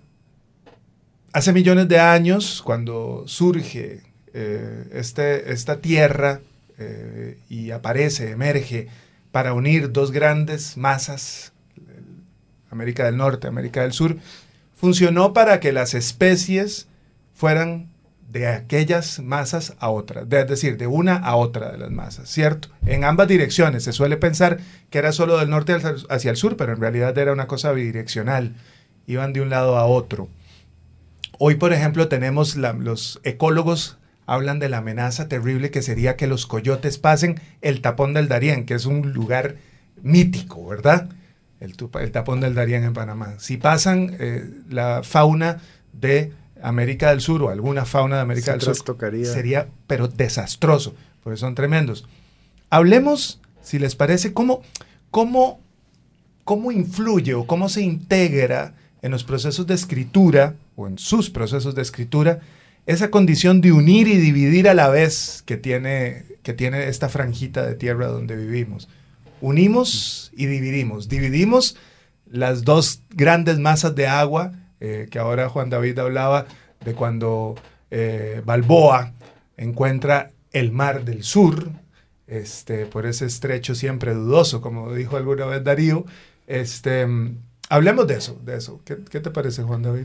hace millones de años, cuando surge eh, este, esta tierra eh, y aparece, emerge, para unir dos grandes masas, América del Norte, América del Sur, funcionó para que las especies fueran de aquellas masas a otras, de, es decir, de una a otra de las masas, ¿cierto? En ambas direcciones. Se suele pensar que era solo del norte hacia el sur, pero en realidad era una cosa bidireccional, iban de un lado a otro. Hoy, por ejemplo, tenemos la, los ecólogos hablan de la amenaza terrible que sería que los coyotes pasen el tapón del Darién, que es un lugar mítico, ¿verdad? El, el tapón del Darién en Panamá. Si pasan eh, la fauna de América del Sur o alguna fauna de América del Sur, sería pero desastroso, porque son tremendos. Hablemos, si les parece, cómo, cómo, cómo influye o cómo se integra en los procesos de escritura o en sus procesos de escritura esa condición de unir y dividir a la vez que tiene, que tiene esta franjita de tierra donde vivimos. Unimos y dividimos. Dividimos las dos grandes masas de agua, eh, que ahora Juan David hablaba de cuando eh, Balboa encuentra el mar del sur, este, por ese estrecho siempre dudoso, como dijo alguna vez Darío. Este, hablemos de eso, de eso. ¿Qué, qué te parece, Juan David?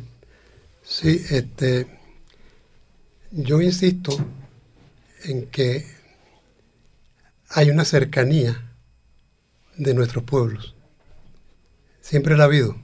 Sí, este... yo insisto en que hay una cercanía de nuestros pueblos. Siempre la ha habido.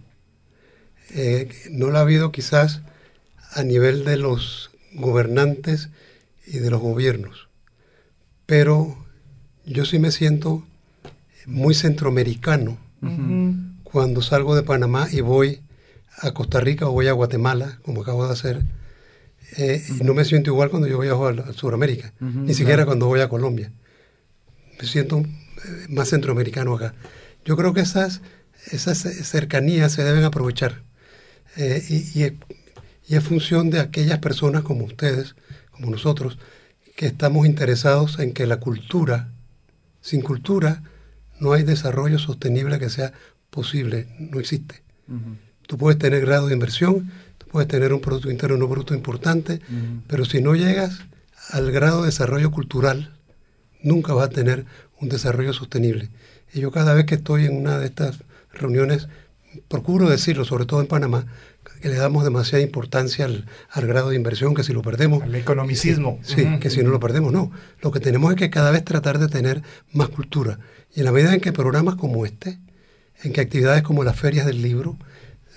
Eh, no la ha habido quizás a nivel de los gobernantes y de los gobiernos, pero yo sí me siento muy centroamericano uh-huh. cuando salgo de Panamá y voy a Costa Rica o voy a Guatemala, como acabo de hacer. Eh, uh-huh. Y no me siento igual cuando yo viajo a, a Sudamérica, uh-huh, ni siquiera claro. cuando voy a Colombia. Me siento eh, más centroamericano acá. Yo creo que esas, esas cercanías se deben aprovechar. Eh, y, y, y es función de aquellas personas como ustedes, como nosotros, que estamos interesados en que la cultura, sin cultura no hay desarrollo sostenible que sea posible, no existe. Uh-huh. Tú puedes tener grado de inversión, puedes tener un Producto Interno Bruto importante, uh-huh. pero si no llegas al grado de desarrollo cultural, nunca vas a tener un desarrollo sostenible. Y yo cada vez que estoy en una de estas reuniones, procuro decirlo, sobre todo en Panamá, que le damos demasiada importancia al, al grado de inversión, que si lo perdemos... Al economicismo. Sí, uh-huh. que si no lo perdemos, no. Lo que tenemos es que cada vez tratar de tener más cultura. Y en la medida en que programas como este, en que actividades como las ferias del libro,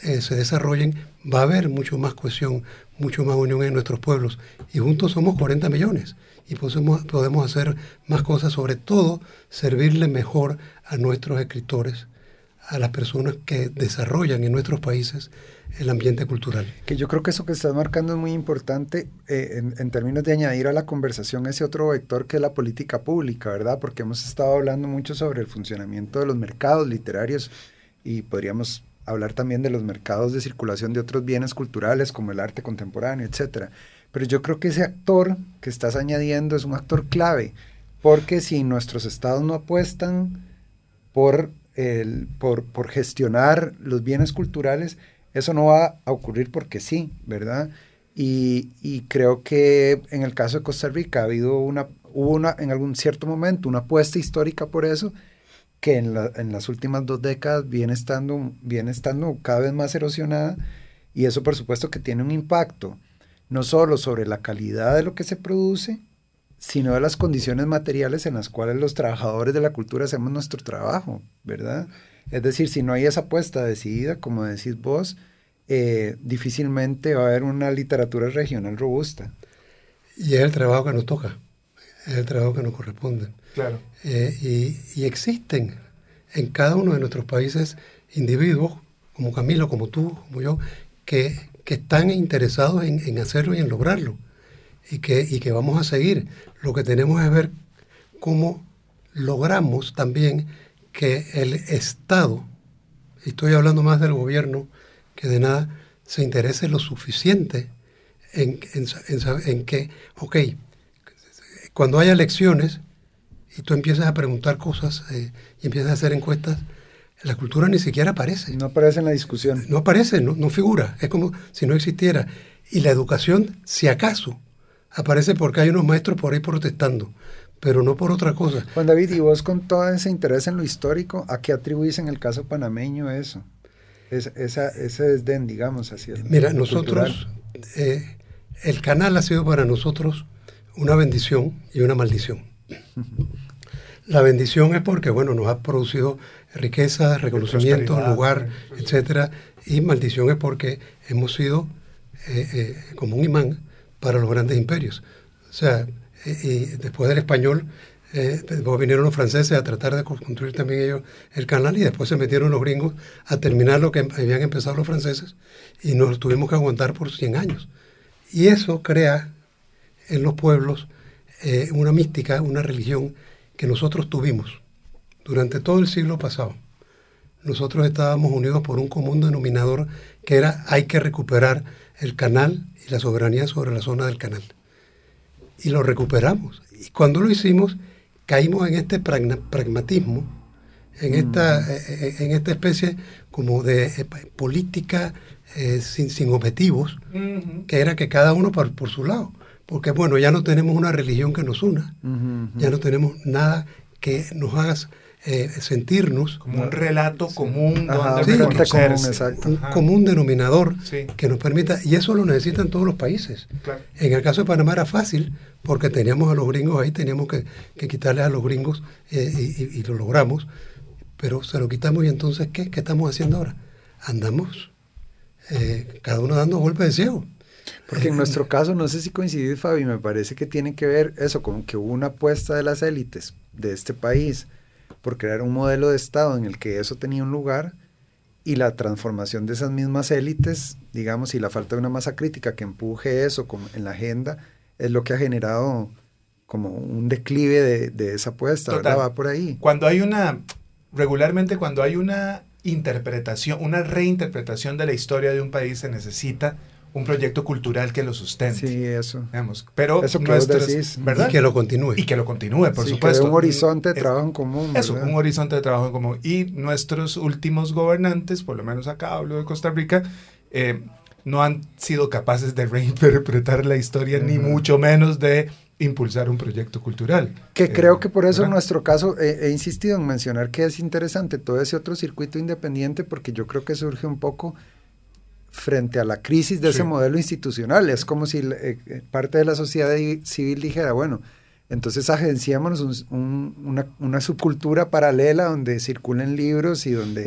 eh, se desarrollen, va a haber mucho más cohesión, mucho más unión en nuestros pueblos. Y juntos somos cuarenta millones y podemos, podemos hacer más cosas, sobre todo servirle mejor a nuestros escritores, a las personas que desarrollan en nuestros países el ambiente cultural. Que yo creo que eso que estás marcando es muy importante eh, en, en términos de añadir a la conversación ese otro vector que es la política pública, ¿verdad? Porque hemos estado hablando mucho sobre el funcionamiento de los mercados literarios y podríamos hablar también de los mercados de circulación de otros bienes culturales como el arte contemporáneo, etcétera. Pero yo creo que ese actor que estás añadiendo es un actor clave, porque si nuestros estados no apuestan por, el, por, por gestionar los bienes culturales, eso no va a ocurrir porque sí, ¿verdad? Y, y creo que en el caso de Costa Rica ha habido una, hubo una, en algún cierto momento una apuesta histórica por eso, que en, la, en las últimas dos décadas viene estando, viene estando cada vez más erosionada, y eso por supuesto que tiene un impacto, no solo sobre la calidad de lo que se produce, sino de las condiciones materiales en las cuales los trabajadores de la cultura hacemos nuestro trabajo, ¿verdad? Es decir, si no hay esa apuesta decidida, como decís vos, eh, difícilmente va a haber una literatura regional robusta. Y es el trabajo que nos toca, es el trabajo que nos corresponde. Claro. Eh, y, y existen en cada uno de nuestros países individuos, como Camilo, como tú, como yo, que, que están interesados en, en hacerlo y en lograrlo, y que, y que vamos a seguir. Lo que tenemos es ver cómo logramos también que el Estado, y estoy hablando más del gobierno que de nada, se interese lo suficiente en, en, en, en que, ok, cuando haya elecciones y tú empiezas a preguntar cosas eh, y empiezas a hacer encuestas, la cultura ni siquiera aparece. No aparece en la discusión. No aparece, no, no figura, es como si no existiera. Y la educación, si acaso, aparece porque hay unos maestros por ahí protestando, pero no por otra cosa. Juan David, y vos con todo ese interés en lo histórico, ¿a qué atribuís en el caso panameño eso? Es, esa, ese desdén, digamos, hacia el Mira, nosotros, eh, el canal ha sido para nosotros una bendición y una maldición. La bendición es porque, bueno, nos ha producido riqueza, reconocimiento, lugar, etcétera, y maldición es porque hemos sido eh, eh, como un imán para los grandes imperios. O sea, y después del español, eh, después vinieron los franceses a tratar de construir también ellos el canal, y después se metieron los gringos a terminar lo que habían empezado los franceses, y nos tuvimos que aguantar por cien años. Y eso crea en los pueblos eh, una mística, una religión que nosotros tuvimos durante todo el siglo pasado. Nosotros estábamos unidos por un común denominador que era: hay que recuperar el canal y la soberanía sobre la zona del canal. Y lo recuperamos. Y cuando lo hicimos, caímos en este pragma, pragmatismo, en, mm. esta, eh, en esta especie como de eh, política eh, sin, sin objetivos, mm-hmm. que era que cada uno por, por su lado. Porque bueno, ya no tenemos una religión que nos una, mm-hmm. ya no tenemos nada que nos haga eh, sentirnos como un relato sí. común, Ajá, sí, común, exacto. un Ajá. común denominador sí. que nos permita, y eso lo necesitan todos los países. Claro. En el caso de Panamá era fácil porque teníamos a los gringos ahí, teníamos que, que quitarles a los gringos eh, y, y, y lo logramos, pero se lo quitamos. Y entonces ¿qué? ¿Qué estamos haciendo ahora? Andamos eh, cada uno dando golpes de ciego. Porque en nuestro caso, no sé si coincidís, Fabi, me parece que tiene que ver eso, como que hubo una apuesta de las élites de este país por crear un modelo de Estado en el que eso tenía un lugar, y la transformación de esas mismas élites, digamos, y la falta de una masa crítica que empuje eso como en la agenda, es lo que ha generado como un declive de, de esa apuesta, ¿verdad? Va por ahí. Cuando hay una, regularmente cuando hay una interpretación, una reinterpretación de la historia de un país, se necesita un proyecto cultural que lo sustente. Sí, eso. Digamos, pero eso que nuestros, decís, ¿verdad? Y que lo continúe. Y que lo continúe, por sí, supuesto. Que un horizonte de trabajo en común. Eso, ¿verdad? un horizonte de trabajo en común. Y nuestros últimos gobernantes, por lo menos acá hablo de Costa Rica, eh, no han sido capaces de reinterpretar la historia, uh-huh. ni mucho menos de impulsar un proyecto cultural. Que eh, creo que por eso ¿verdad? En nuestro caso eh, he insistido en mencionar que es interesante todo ese otro circuito independiente, porque yo creo que surge un poco frente a la crisis de sí. ese modelo institucional. Es como si eh, parte de la sociedad civil dijera, bueno, entonces agenciémonos un, un, una, una subcultura paralela donde circulen libros y donde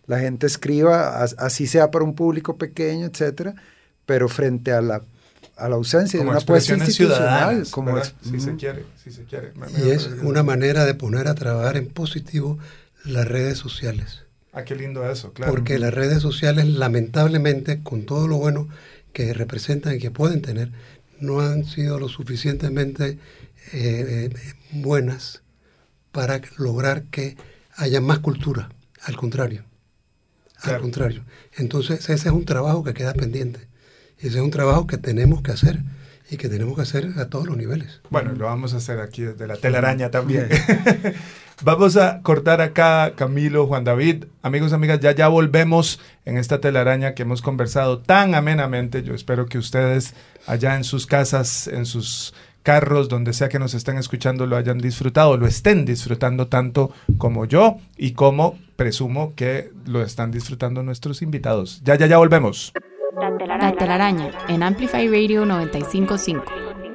la gente escriba, as, así sea para un público pequeño, etcétera, pero frente a la, a la ausencia como de una apuesta institucional. Como es, si, uh-huh. se quiere, si se quiere. Y es una manera de poner a trabajar en positivo las redes sociales. Ah, qué lindo eso, claro. Porque las redes sociales, lamentablemente, con todo lo bueno que representan y que pueden tener, no han sido lo suficientemente eh, buenas para lograr que haya más cultura. Al contrario. Claro. Al contrario. Entonces, ese es un trabajo que queda pendiente. Ese es un trabajo que tenemos que hacer y que tenemos que hacer a todos los niveles. Bueno, lo vamos a hacer aquí desde la telaraña también. Vamos a cortar acá, Camilo, Juan David. Amigos, amigas, ya ya volvemos en esta telaraña que hemos conversado tan amenamente. Yo espero que ustedes allá en sus casas, en sus carros, donde sea que nos estén escuchando, lo hayan disfrutado, lo estén disfrutando tanto como yo y como presumo que lo están disfrutando nuestros invitados. Ya, ya, ya volvemos. La telaraña en Amplify Radio noventa y cinco punto cinco.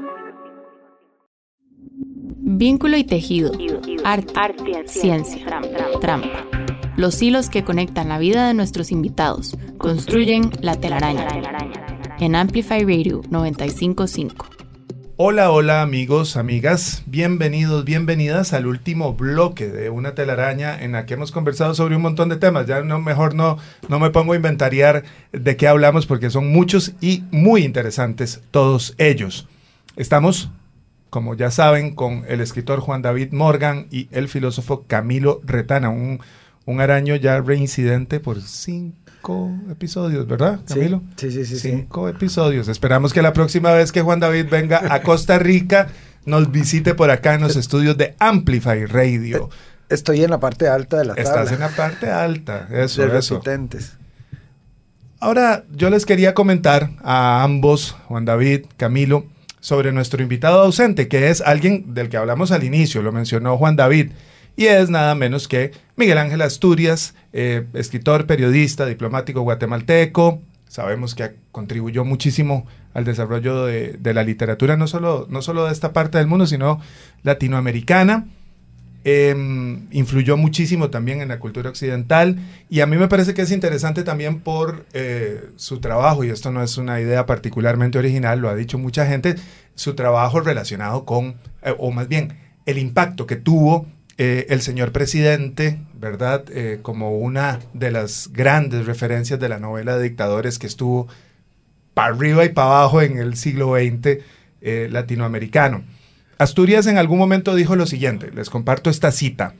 Vínculo y tejido, arte, arte ciencia, trampa. Los hilos que conectan la vida de nuestros invitados construyen la telaraña en Amplify Radio noventa y cinco punto cinco. Hola, hola amigos, amigas, bienvenidos, bienvenidas al último bloque de Una Telaraña en la que hemos conversado sobre un montón de temas. Ya no, mejor no, no me pongo a inventariar de qué hablamos porque son muchos y muy interesantes todos ellos. Estamos, como ya saben, con el escritor Juan David Morgan y el filósofo Camilo Retana, un, un araño ya reincidente por cinco episodios, ¿verdad, Camilo? Sí, sí, sí. sí Cinco sí. episodios. Esperamos que la próxima vez que Juan David venga a Costa Rica nos visite por acá en los estudios de Amplify Radio. Estoy en la parte alta de la tabla. Estás en la parte alta, eso, de eso. Repitentes. Ahora, yo les quería comentar a ambos, Juan David, Camilo, sobre nuestro invitado ausente, que es alguien del que hablamos al inicio, lo mencionó Juan David, y es nada menos que Miguel Ángel Asturias, eh, escritor, periodista, diplomático guatemalteco. Sabemos que contribuyó muchísimo al desarrollo de, de la literatura, no solo, no solo de esta parte del mundo, sino latinoamericana. Eh, influyó muchísimo también en la cultura occidental, y a mí me parece que es interesante también por eh, su trabajo, y esto no es una idea particularmente original, lo ha dicho mucha gente, su trabajo relacionado con, eh, o más bien, el impacto que tuvo Eh, el señor presidente, ¿verdad? Eh, como una de las grandes referencias de la novela de dictadores que estuvo para arriba y para abajo en el siglo veinte eh, latinoamericano. Asturias en algún momento dijo lo siguiente, les comparto esta cita: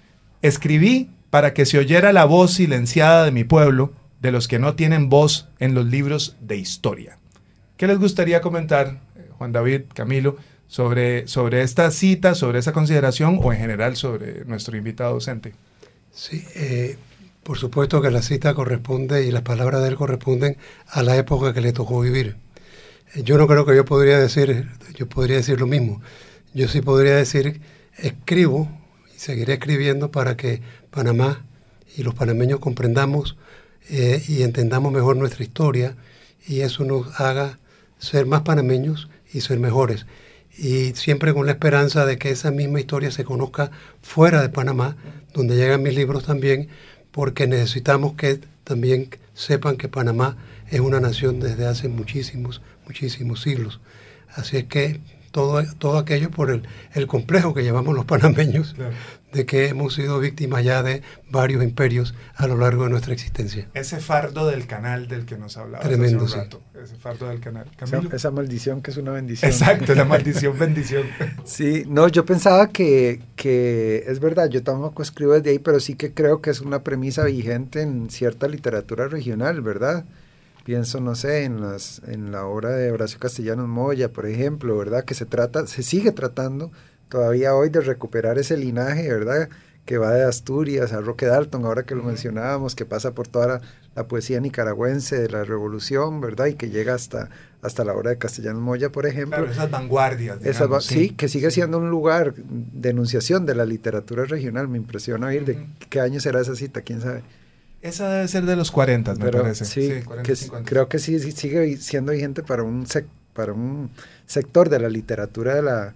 escribí para que se oyera la voz silenciada de mi pueblo, de los que no tienen voz en los libros de historia. ¿Qué les gustaría comentar, eh, Juan David, Camilo, Sobre, sobre esta cita, sobre esa consideración o en general sobre nuestro invitado docente? Sí, eh, por supuesto que la cita corresponde y las palabras de él corresponden a la época que le tocó vivir. Eh, yo no creo que yo podría decir, yo podría decir lo mismo. Yo sí podría decir, escribo y seguiré escribiendo para que Panamá y los panameños comprendamos eh, y entendamos mejor nuestra historia, y eso nos haga ser más panameños y ser mejores. Y siempre con la esperanza de que esa misma historia se conozca fuera de Panamá, donde llegan mis libros también, porque necesitamos que también sepan que Panamá es una nación desde hace muchísimos, muchísimos siglos. Así es que todo, todo aquello por el, el complejo que llevamos los panameños, claro, de que hemos sido víctimas ya de varios imperios a lo largo de nuestra existencia. Ese fardo del canal del que nos hablabas Tremendo, hace un sí. rato. Ese fardo del canal. Esa, esa maldición que es una bendición. Exacto, la maldición, bendición. Sí, no, yo pensaba que, que es verdad, yo tampoco escribo desde ahí, pero sí que creo que es una premisa vigente en cierta literatura regional, ¿verdad? Pienso, no sé, en las en la obra de Horacio Castellanos Moya, por ejemplo, ¿verdad? Que se trata, se sigue tratando todavía hoy de recuperar ese linaje, ¿verdad? Que va de Asturias a Roque Dalton, ahora que lo mencionábamos, que pasa por toda la, la poesía nicaragüense de la Revolución, ¿verdad? Y que llega hasta, hasta la obra de Castellanos Moya, por ejemplo. Claro, esas vanguardias, digamos. Esas, sí, sí, que sigue siendo un lugar de enunciación de la literatura regional. Me impresiona oír de qué año será esa cita, quién sabe. Esa debe ser de los cuarenta, me Pero, parece. Sí, sí cuarenta, que, cincuenta. creo que sí, sí sigue siendo vigente para un, sec, para un sector de la literatura de la,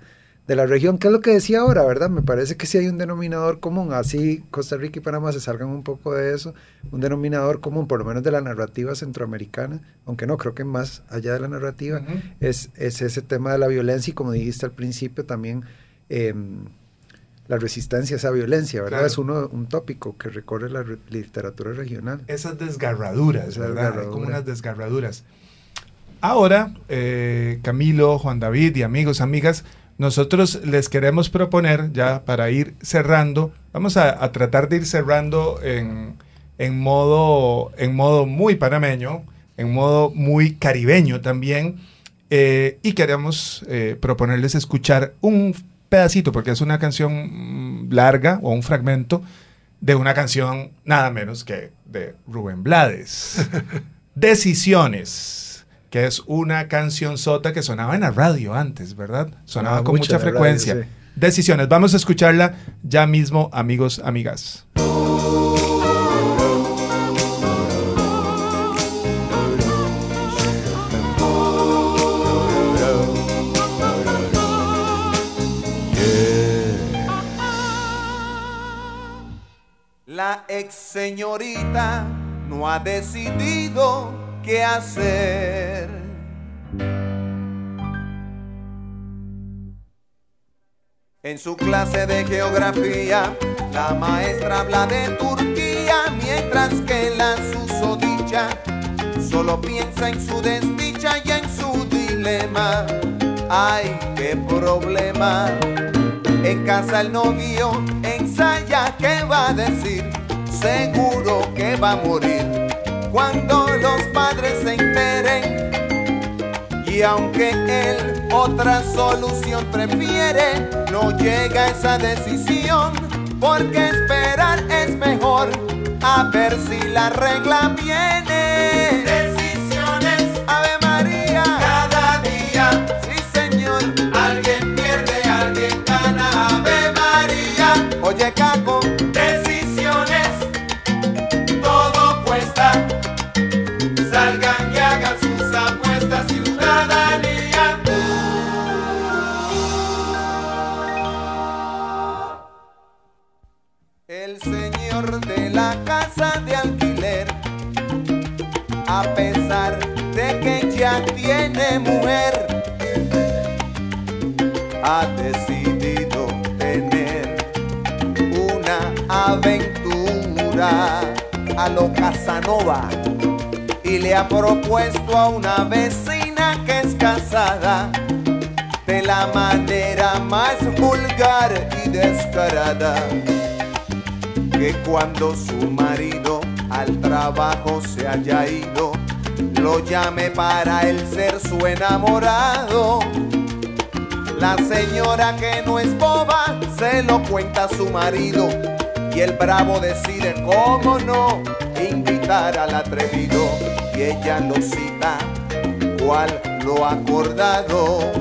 de la región, que es lo que decía ahora, ¿verdad? Me parece que sí hay un denominador común, así Costa Rica y Panamá se salgan un poco de eso, un denominador común, por lo menos de la narrativa centroamericana, aunque no, creo que más allá de la narrativa, uh-huh. es, es ese tema de la violencia y como dijiste al principio también, eh, la resistencia a esa violencia, ¿verdad? Claro. Es uno, un tópico que recorre la re- literatura regional. Esas desgarraduras, Esa ¿verdad? desgarradura. Como unas desgarraduras. Ahora, eh, Camilo, Juan David y amigos, amigas, nosotros les queremos proponer, ya para ir cerrando, vamos a, a tratar de ir cerrando en, en, modo, en modo muy panameño, en modo muy caribeño también, eh, y queremos eh, proponerles escuchar un pedacito, porque es una canción larga o un fragmento de una canción nada menos que de Rubén Blades. Decisiones. Que es una cancionzota que sonaba en la radio antes, ¿verdad? Sonaba ah, con mucha frecuencia. Radio, sí. Decisiones. Vamos a escucharla ya mismo, amigos, amigas. La ex señorita no ha decidido qué hacer. En su clase de geografía, la maestra habla de Turquía, mientras que la susodicha solo piensa en su desdicha y en su dilema. ¡Ay, qué problema! En casa el novio ensaya qué va a decir, seguro que va a morir cuando los padres se enteren. Y aunque él otra solución prefiere, no llega a esa decisión, porque esperar es mejor, a ver si la regla viene. Decisiones, Ave María, cada día, sí señor, alguien pierde, alguien gana, Ave María. Oye Caco, decisiones, todo cuesta, salgan y hagan sus apuestas, ciudadanía. El señor de la casa de alquiler, a pesar de que ya tiene mujer, ha decidido tener una aventura a lo Casanova y le ha propuesto a una vecina que es casada de la manera más vulgar y descarada, que cuando su marido al trabajo se haya ido, lo llame para él ser su enamorado. La señora, que no es boba, se lo cuenta a su marido y el bravo decide, cómo no, invitar al atrevido, y ella lo cita, cual lo acordado.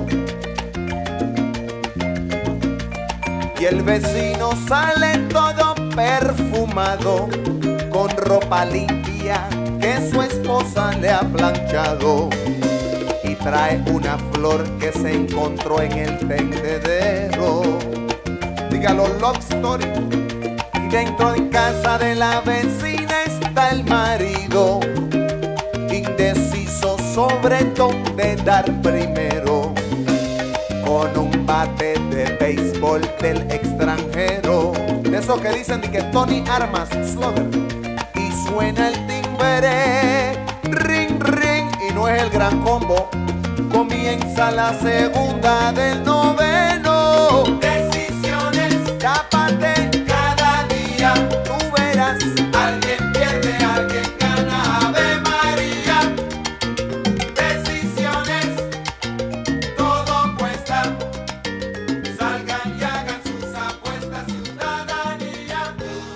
Y el vecino sale todo perfumado, con ropa limpia que su esposa le ha planchado, y trae una flor que se encontró en el tendedero. Dígalo, love story. Y dentro de casa de la vecina está el marido, indeciso sobre dónde dar primero, con un bate de béisbol del extranjero, de esos que dicen de que Tony Armas, Slugger, y suena el timbre, ring, ring, y no es el gran combo, comienza la segunda del noveno. Decisiones, tápate cada día, tú verás, alguien pierde, alguien gana, Ave María. Decisiones, todo cuesta, salgan y hagan sus apuestas, ciudadanía.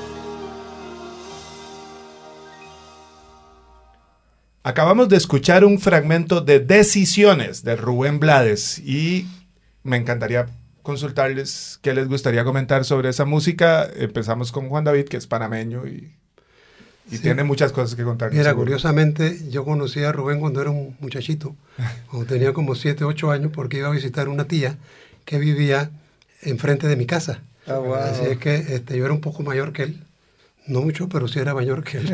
Acabamos de escuchar un fragmento de Decisiones de Rubén Blades y me encantaría consultarles qué les gustaría comentar sobre esa música. Empezamos con Juan David, que es panameño y, y sí, tiene muchas cosas que contar. Mira, curiosamente, yo conocí a Rubén cuando era un muchachito, cuando tenía como siete, ocho años, porque iba a visitar una tía que vivía enfrente de mi casa. Oh, wow. Así es que este, yo era un poco mayor que él. No mucho, pero sí era mayor que él.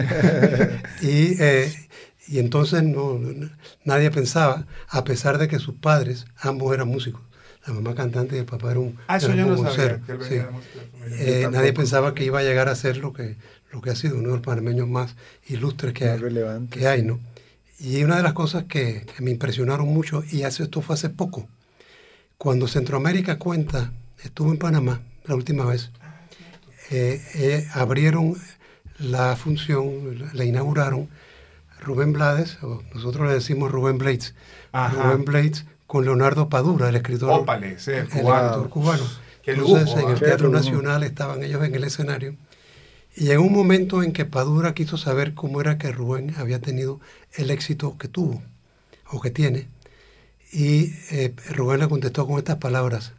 y, eh, y entonces no, no, nadie pensaba, a pesar de que sus padres, ambos eran músicos, la mamá cantante y el papá era un Ah, eso yo no sabía. Que él sí. eh, nadie pensaba que iba a llegar a ser lo que, lo que ha sido, uno de los panameños más ilustres que, hay, que hay, ¿no? Y una de las cosas que, que me impresionaron mucho, y hace, esto fue hace poco, cuando Centroamérica Cuenta estuvo en Panamá la última vez, eh, eh, abrieron la función, la, la inauguraron Rubén Blades, o nosotros le decimos Rubén Blades, Ajá. Rubén Blades con Leonardo Padura, el escritor, Ópale, sí, el el cubano. escritor cubano. Qué Entonces, lujo, en el qué Teatro lujo. Nacional estaban ellos en el escenario. Y llegó un momento en que Padura quiso saber cómo era que Rubén había tenido el éxito que tuvo, o que tiene. Y eh, Rubén le contestó con estas palabras: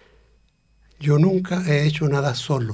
yo nunca he hecho nada solo.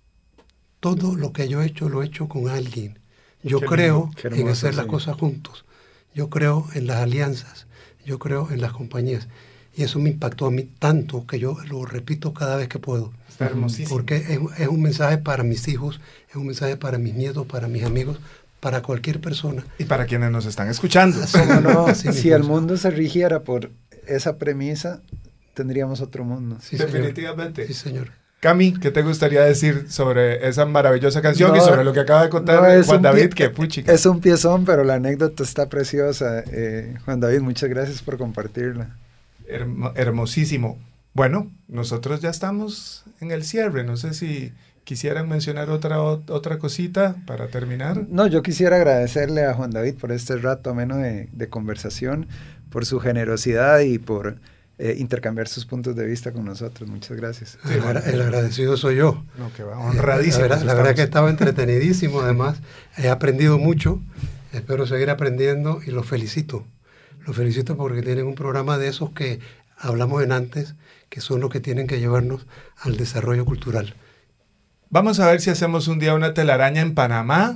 Todo lo que yo he hecho, lo he hecho con alguien. Yo Qué creo lindo, qué en hermoso, hacer las sí. cosas juntos. Yo creo en las alianzas. Yo creo en las compañías. Y eso me impactó a mí tanto que yo lo repito cada vez que puedo. Está hermosísimo. Porque es, es un mensaje para mis hijos, es un mensaje para mis nietos, para mis amigos, para cualquier persona. Y para quienes nos están escuchando. ¿Cómo no? Así Si mismo. el mundo se rigiera por esa premisa, tendríamos otro mundo. Sí, señor. Definitivamente. Sí, señor. Cami, ¿qué te gustaría decir sobre esa maravillosa canción No, y sobre lo que acaba de contar no, es Juan un David? pie- Que puchica. Es un piezón, pero la anécdota está preciosa. Eh, Juan David, muchas gracias por compartirla. Hermo- hermosísimo. Bueno, nosotros ya estamos en el cierre. No sé si quisieran mencionar otra, o- otra cosita para terminar. No, yo quisiera agradecerle a Juan David por este rato ameno de, de conversación, por su generosidad y por eh, intercambiar sus puntos de vista con nosotros. Muchas gracias. Sí, el, agra- el agradecido soy yo. No, que va, honradísimo. La verdad, la verdad que estaba entretenidísimo, además. He aprendido mucho, espero seguir aprendiendo y los felicito. Los felicito porque tienen un programa de esos que hablamos en antes, que son los que tienen que llevarnos al desarrollo cultural. Vamos a ver si hacemos un día una telaraña en Panamá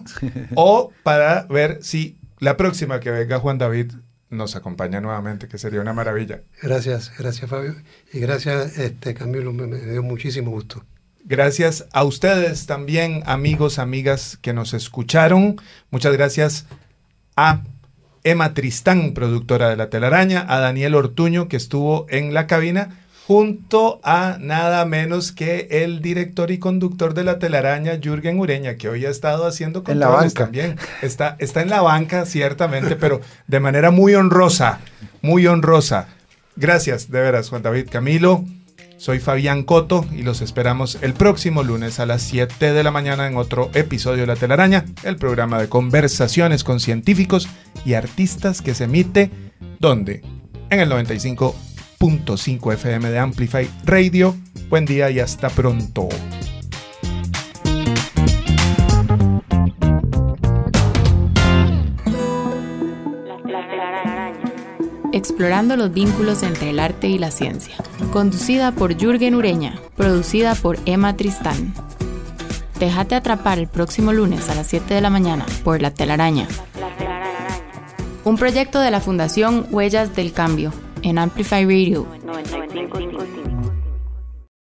o para ver si la próxima que venga Juan David nos acompaña nuevamente, que sería una maravilla. Gracias, gracias Fabio. Y gracias este Camilo, me, me dio muchísimo gusto. Gracias a ustedes también, amigos, amigas que nos escucharon. Muchas gracias a Emma Tristán, productora de La Telaraña, a Daniel Ortuño, que estuvo en la cabina, junto a nada menos que el director y conductor de La Telaraña, Jürgen Ureña, que hoy ha estado haciendo En la controles banca. también. Está, está en la banca, ciertamente, pero de manera muy honrosa, muy honrosa. Gracias, de veras, Juan David, Camilo. Soy Fabián Coto y los esperamos el próximo lunes a las siete de la mañana en otro episodio de La Telaraña, el programa de conversaciones con científicos y artistas que se emite, ¿dónde? En el noventa y cinco punto cinco F M de Amplify Radio. Buen día y hasta pronto. La telaraña. Explorando los vínculos entre el arte y la ciencia. Conducida por Jürgen Ureña, producida por Emma Tristán. Déjate atrapar el próximo lunes a las siete de la mañana por La Telaraña. La telaraña. Un proyecto de la Fundación Huellas del Cambio en Amplify Radio. noventa y cinco punto cinco.